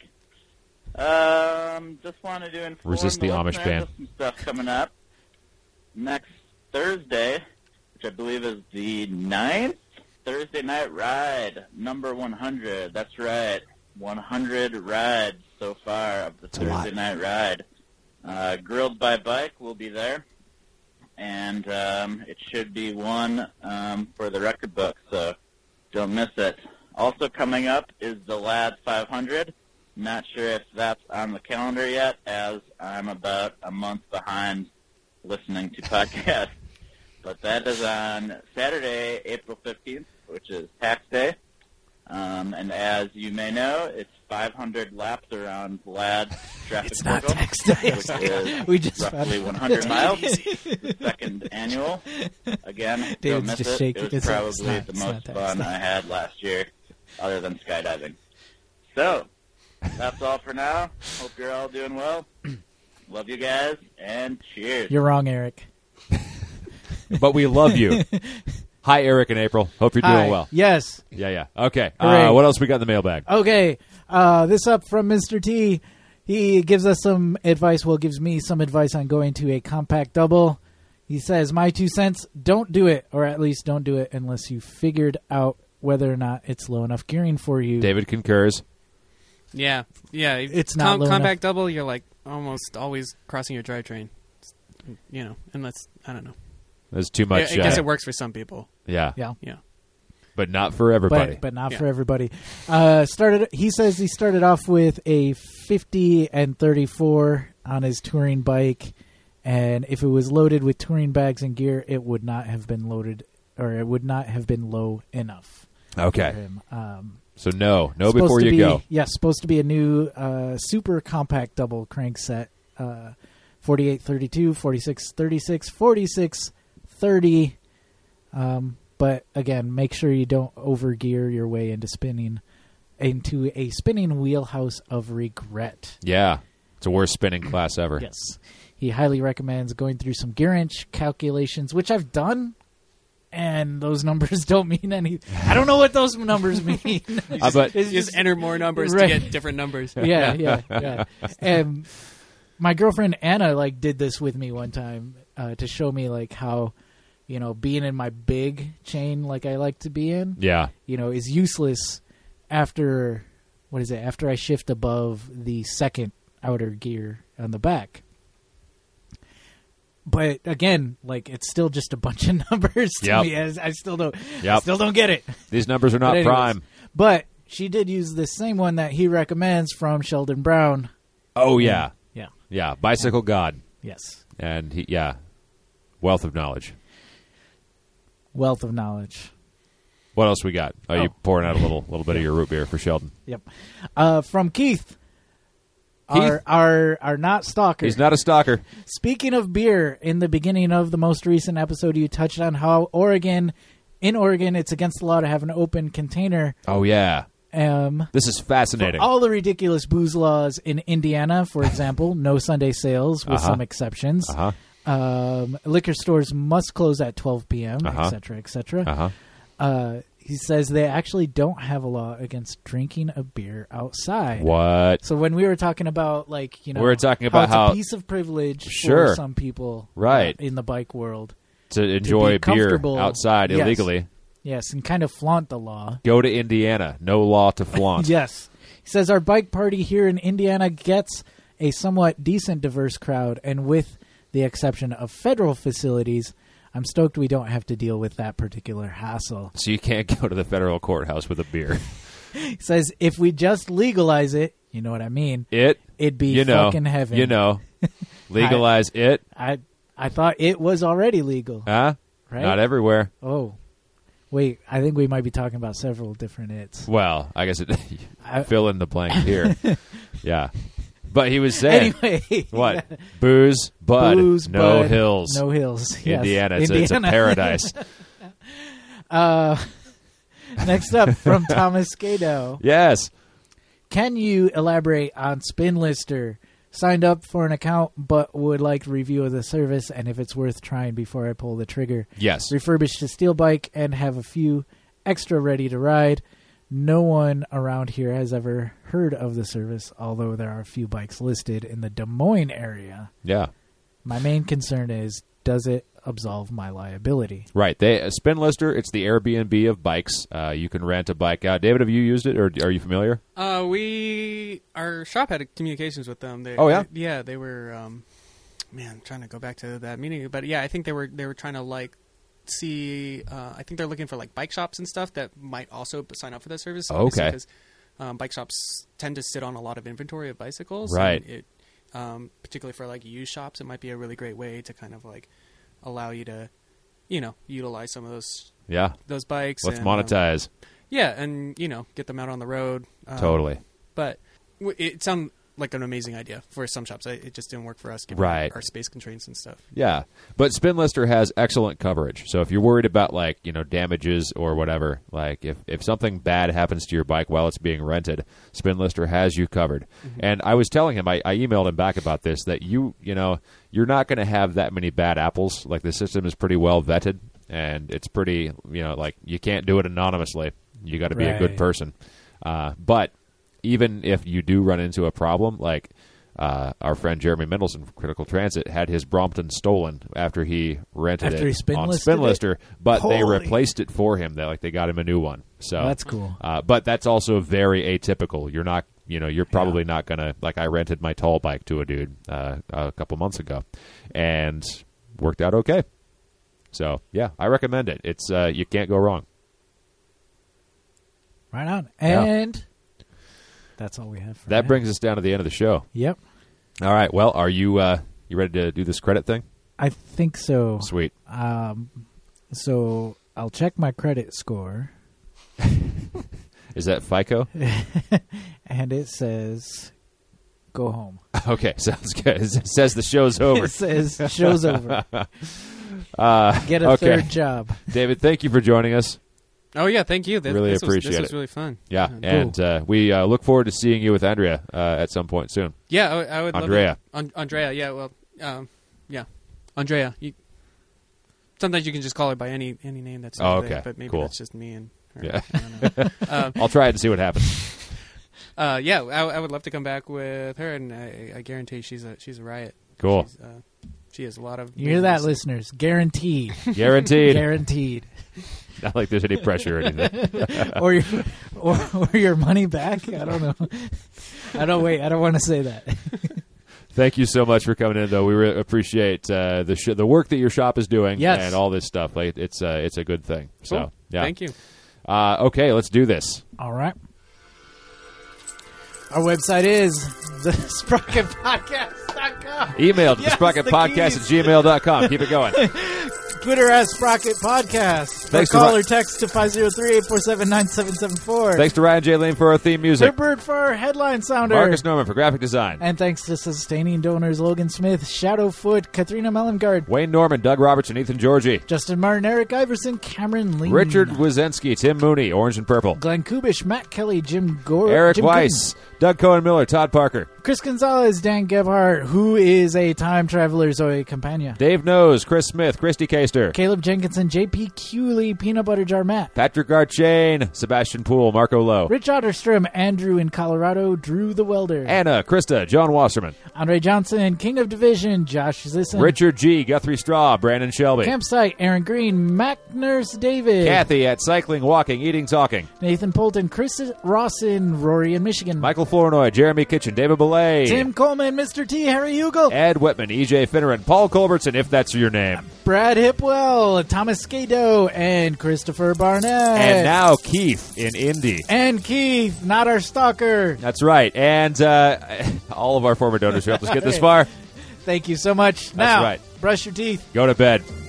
Just wanted to inform Resist the Amish listeners ban. of some stuff coming up. Next Thursday, which I believe is the 9th, Thursday Night Ride, number 100. That's right. 100 rides so far of the Thursday Night Ride. Grilled by Bike will be there, and it should be one for the record book, so don't miss it. Also coming up is the Lad 500. Not sure if that's on the calendar yet, as I'm about a month behind listening to podcasts. But that is on Saturday, April 15th, which is tax day. And as you may know, it's 500 laps around Lad Traffic It's not Circle, tax day. which is We just roughly found- 100 miles. The second annual. Again, don't David's miss just it. shaking It was his head. probably It's not- the it's not most tax fun day. I had last year, other than skydiving. So, that's all for now. Hope you're all doing well. Love you guys, and cheers. You're wrong, Eric. But we love you. Hi, Eric and April. Hope you're doing Hi. well. Yes. Yeah. Okay. Hooray. What else we got in the mailbag? Okay. This up from Mr. T. He gives us some advice. Well, gives me some advice on going to a compact double. He says, "My 2 cents, don't do it, or at least don't do it unless you figured out whether or not it's low enough gearing for you." David concurs. Yeah. It's not low compact double. You're like almost always crossing your drivetrain. And that's I don't know. There's too much. I guess it works for some people. Yeah. Yeah. Yeah. But not for everybody. But not Yeah. for everybody. He says he started off with a 50 and 34 on his touring bike, and if it was loaded with touring bags and gear, it would not have been loaded, or it would not have been low enough for Okay. him. So no Supposed before to you be- go. Yes, supposed to be a new super compact double crank set, 4832, 4636, 4630. But again, make sure you don't overgear your way into a spinning wheelhouse of regret. Yeah. It's the worst spinning class ever. Yes. He highly recommends going through some gear inch calculations, which I've done, and those numbers don't mean anything. I don't know what those numbers mean. But It's You just enter more numbers Right. to get different numbers. yeah. And my girlfriend Anna did this with me one time to show me how, being in my big chain like I like to be in, yeah. is useless after I shift above the second outer gear on the back. But again, like it's still just a bunch of numbers to Yep. me. I still don't. Yep. Still don't get it. These numbers are not But anyways, prime. But she did use the same one that he recommends from Sheldon Brown. Oh, yeah. Yeah. Yeah. Bicycle God. Yes. And wealth of knowledge. Wealth of knowledge. What else we got? Oh, you pouring out a little bit of your root beer for Sheldon. Yep. From Keith. Our not stalker. He's not a stalker. Speaking of beer, in the beginning of the most recent episode, you touched on how in Oregon, it's against the law to have an open container. Oh, yeah. This is For fascinating. all the ridiculous booze laws in Indiana, for example, no Sunday sales with some exceptions. Liquor stores must close at 12 p.m., et cetera, et cetera. He says they actually don't have a law against drinking a beer outside. What? So when we were talking about, like, you know, We were talking about it's how- a piece of privilege Sure. for some people Right. in the bike world. To enjoy beer comfortable. outside Yes. illegally. Yes, and kind of flaunt the law. Go to Indiana. No law to flaunt. Yes. He says our bike party here in Indiana gets a somewhat decent diverse crowd, and with the exception of federal facilities, I'm stoked we don't have to deal with that particular hassle. So you can't go to the federal courthouse with a beer. He says if we just legalize it, you know what I mean, it'd be fucking heaven. You know. Legalize it. I thought it was already legal. Huh? Right? Not everywhere. Oh. Wait, I think we might be talking about several different its. Well, I guess fill in the blank here. Yeah. But he was saying, Anyway. what? Booze, bud, Booze, no bud, hills. No hills. Yes. Indiana. It's a paradise. Next up, from Thomas Skado. Yes. Can you elaborate on Spinlister? Signed up for an account, but would like a review of the service and if it's worth trying before I pull the trigger. Yes. Refurbished a steel bike and have a few extra ready to ride. No one around here has ever heard of the service, although there are a few bikes listed in the Des Moines area. Yeah. My main concern is, does it absolve my liability? Right. Spinlister, it's the Airbnb of bikes. You can rent a bike out. David, have you used it, or are you familiar? Our shop had communications with them. Oh, yeah? Yeah, they were. I'm trying to go back to that meeting, but yeah, I think they were trying to like see. I think they're looking for like bike shops and stuff that might also sign up for that service. Okay. Because bike shops tend to sit on a lot of inventory of bicycles. Right. And particularly for like used shops, it might be a really great way to kind of like allow you to, utilize some of those bikes. Let's and, monetize. and get them out on the road. Totally. But it sounded like an amazing idea for some shops. It just didn't work for us given Right. our space constraints and stuff. Yeah, but Spinlister has excellent coverage. So if you're worried about damages or whatever, like if something bad happens to your bike while it's being rented, Spinlister has you covered. Mm-hmm. And I was telling him, I emailed him back about this, that you're not going to have that many bad apples. Like the system is pretty well vetted, and it's pretty you can't do it anonymously. You got to be a good person. But even if you do run into a problem, like our friend Jeremy Mendelson from Critical Transit had his Brompton stolen after he rented After he it on Spinlisted Spinlister, but they Holy. replaced it for him. They got him a new one. So That's cool. But that's also very atypical. You're not, you're probably not gonna, like, I rented my tall bike to a dude a couple months ago, and worked out okay. So yeah, I recommend it. It's you can't go wrong. Right on. And that's all we have for That now. brings us down to the end of the show. Yep. All right. Well, are you ready to do this credit thing? I think so. Sweet. So I'll check my credit score. Is that FICO? And it says, go home. Okay, sounds good. It says the show's over. It says, show's over. Get a okay. third job. David, thank you for joining us. Oh yeah, thank you. Really appreciate this it. was really fun. Yeah, Cool. and we look forward to seeing you with Andrea at some point soon. Yeah, I would Andrea. love it. Andrea, yeah, well, yeah. Andrea. Sometimes you can just call her by any name that's Oh, there, okay. but maybe Cool. that's just me and her. Yeah. I don't know. I'll try it and see what happens. Yeah, I would love to come back with her, and I guarantee she's a riot. Cool. She has a lot of. You hear that, listeners? Guaranteed. Guaranteed. Guaranteed. Not like there's any pressure or anything. or your money back. I don't know. I don't want to say that. Thank you so much for coming in, though. We really appreciate the work that your shop is doing Yes. and all this stuff. Like, it's a good thing. So, Cool. yeah. Thank you. Okay, let's do this. All right. Our website is thesprocketpodcast.com. Email to Yes, thesprocketpodcast@gmail.com. Keep it going. Twitter at Sprocket Podcast. Thanks Or to call or text to 503-847-9774. Thanks to Ryan J. Lane for our theme music. Herbert for our headline sounder. Marcus Norman for graphic design. And thanks to sustaining donors Logan Smith, Shadowfoot, Katrina Mellengard, Wayne Norman, Doug Robertson, Ethan Georgie. Justin Martin, Eric Iverson, Cameron Lee, Richard Wazensky, Tim Mooney, Orange and Purple. Glenn Kubish, Matt Kelly, Jim Gore, Eric Jim Weiss, Doug Cohen Miller, Todd Parker. Gooden, Chris Gonzalez, Dan Gebhardt, who is a time traveler, Zoe Campagna, Dave Knows, Chris Smith, Christy Caster. Caleb Jenkinson, JP Cooley, Peanut Butter Jar Matt, Patrick Garchain, Sebastian Poole, Marco Lowe. Rich Otterstrom, Andrew in Colorado, Drew the Welder, Anna, Krista, John Wasserman. Andre Johnson, King of Division, Josh Zisson, Richard G, Guthrie Straw, Brandon Shelby. Campsite, Aaron Green, Mac Nurse David, Kathy at Cycling, Walking, Eating, Talking. Nathan Polton, Chris Rawson, Rory in Michigan, Michael Flournoy, Jeremy Kitchen, David Belay. Tim Coleman, Mr. T, Harry Hugel, Ed Whitman, EJ Finneran, Paul Culbertson, if that's your name. Brad Hipwell, Thomas Scado, and Christopher Barnett. And now Keith in Indy. And Keith, not our stalker. That's right. And all of our former donors who helped us get this far, Thank you so much. Now, right. brush your teeth. go to bed.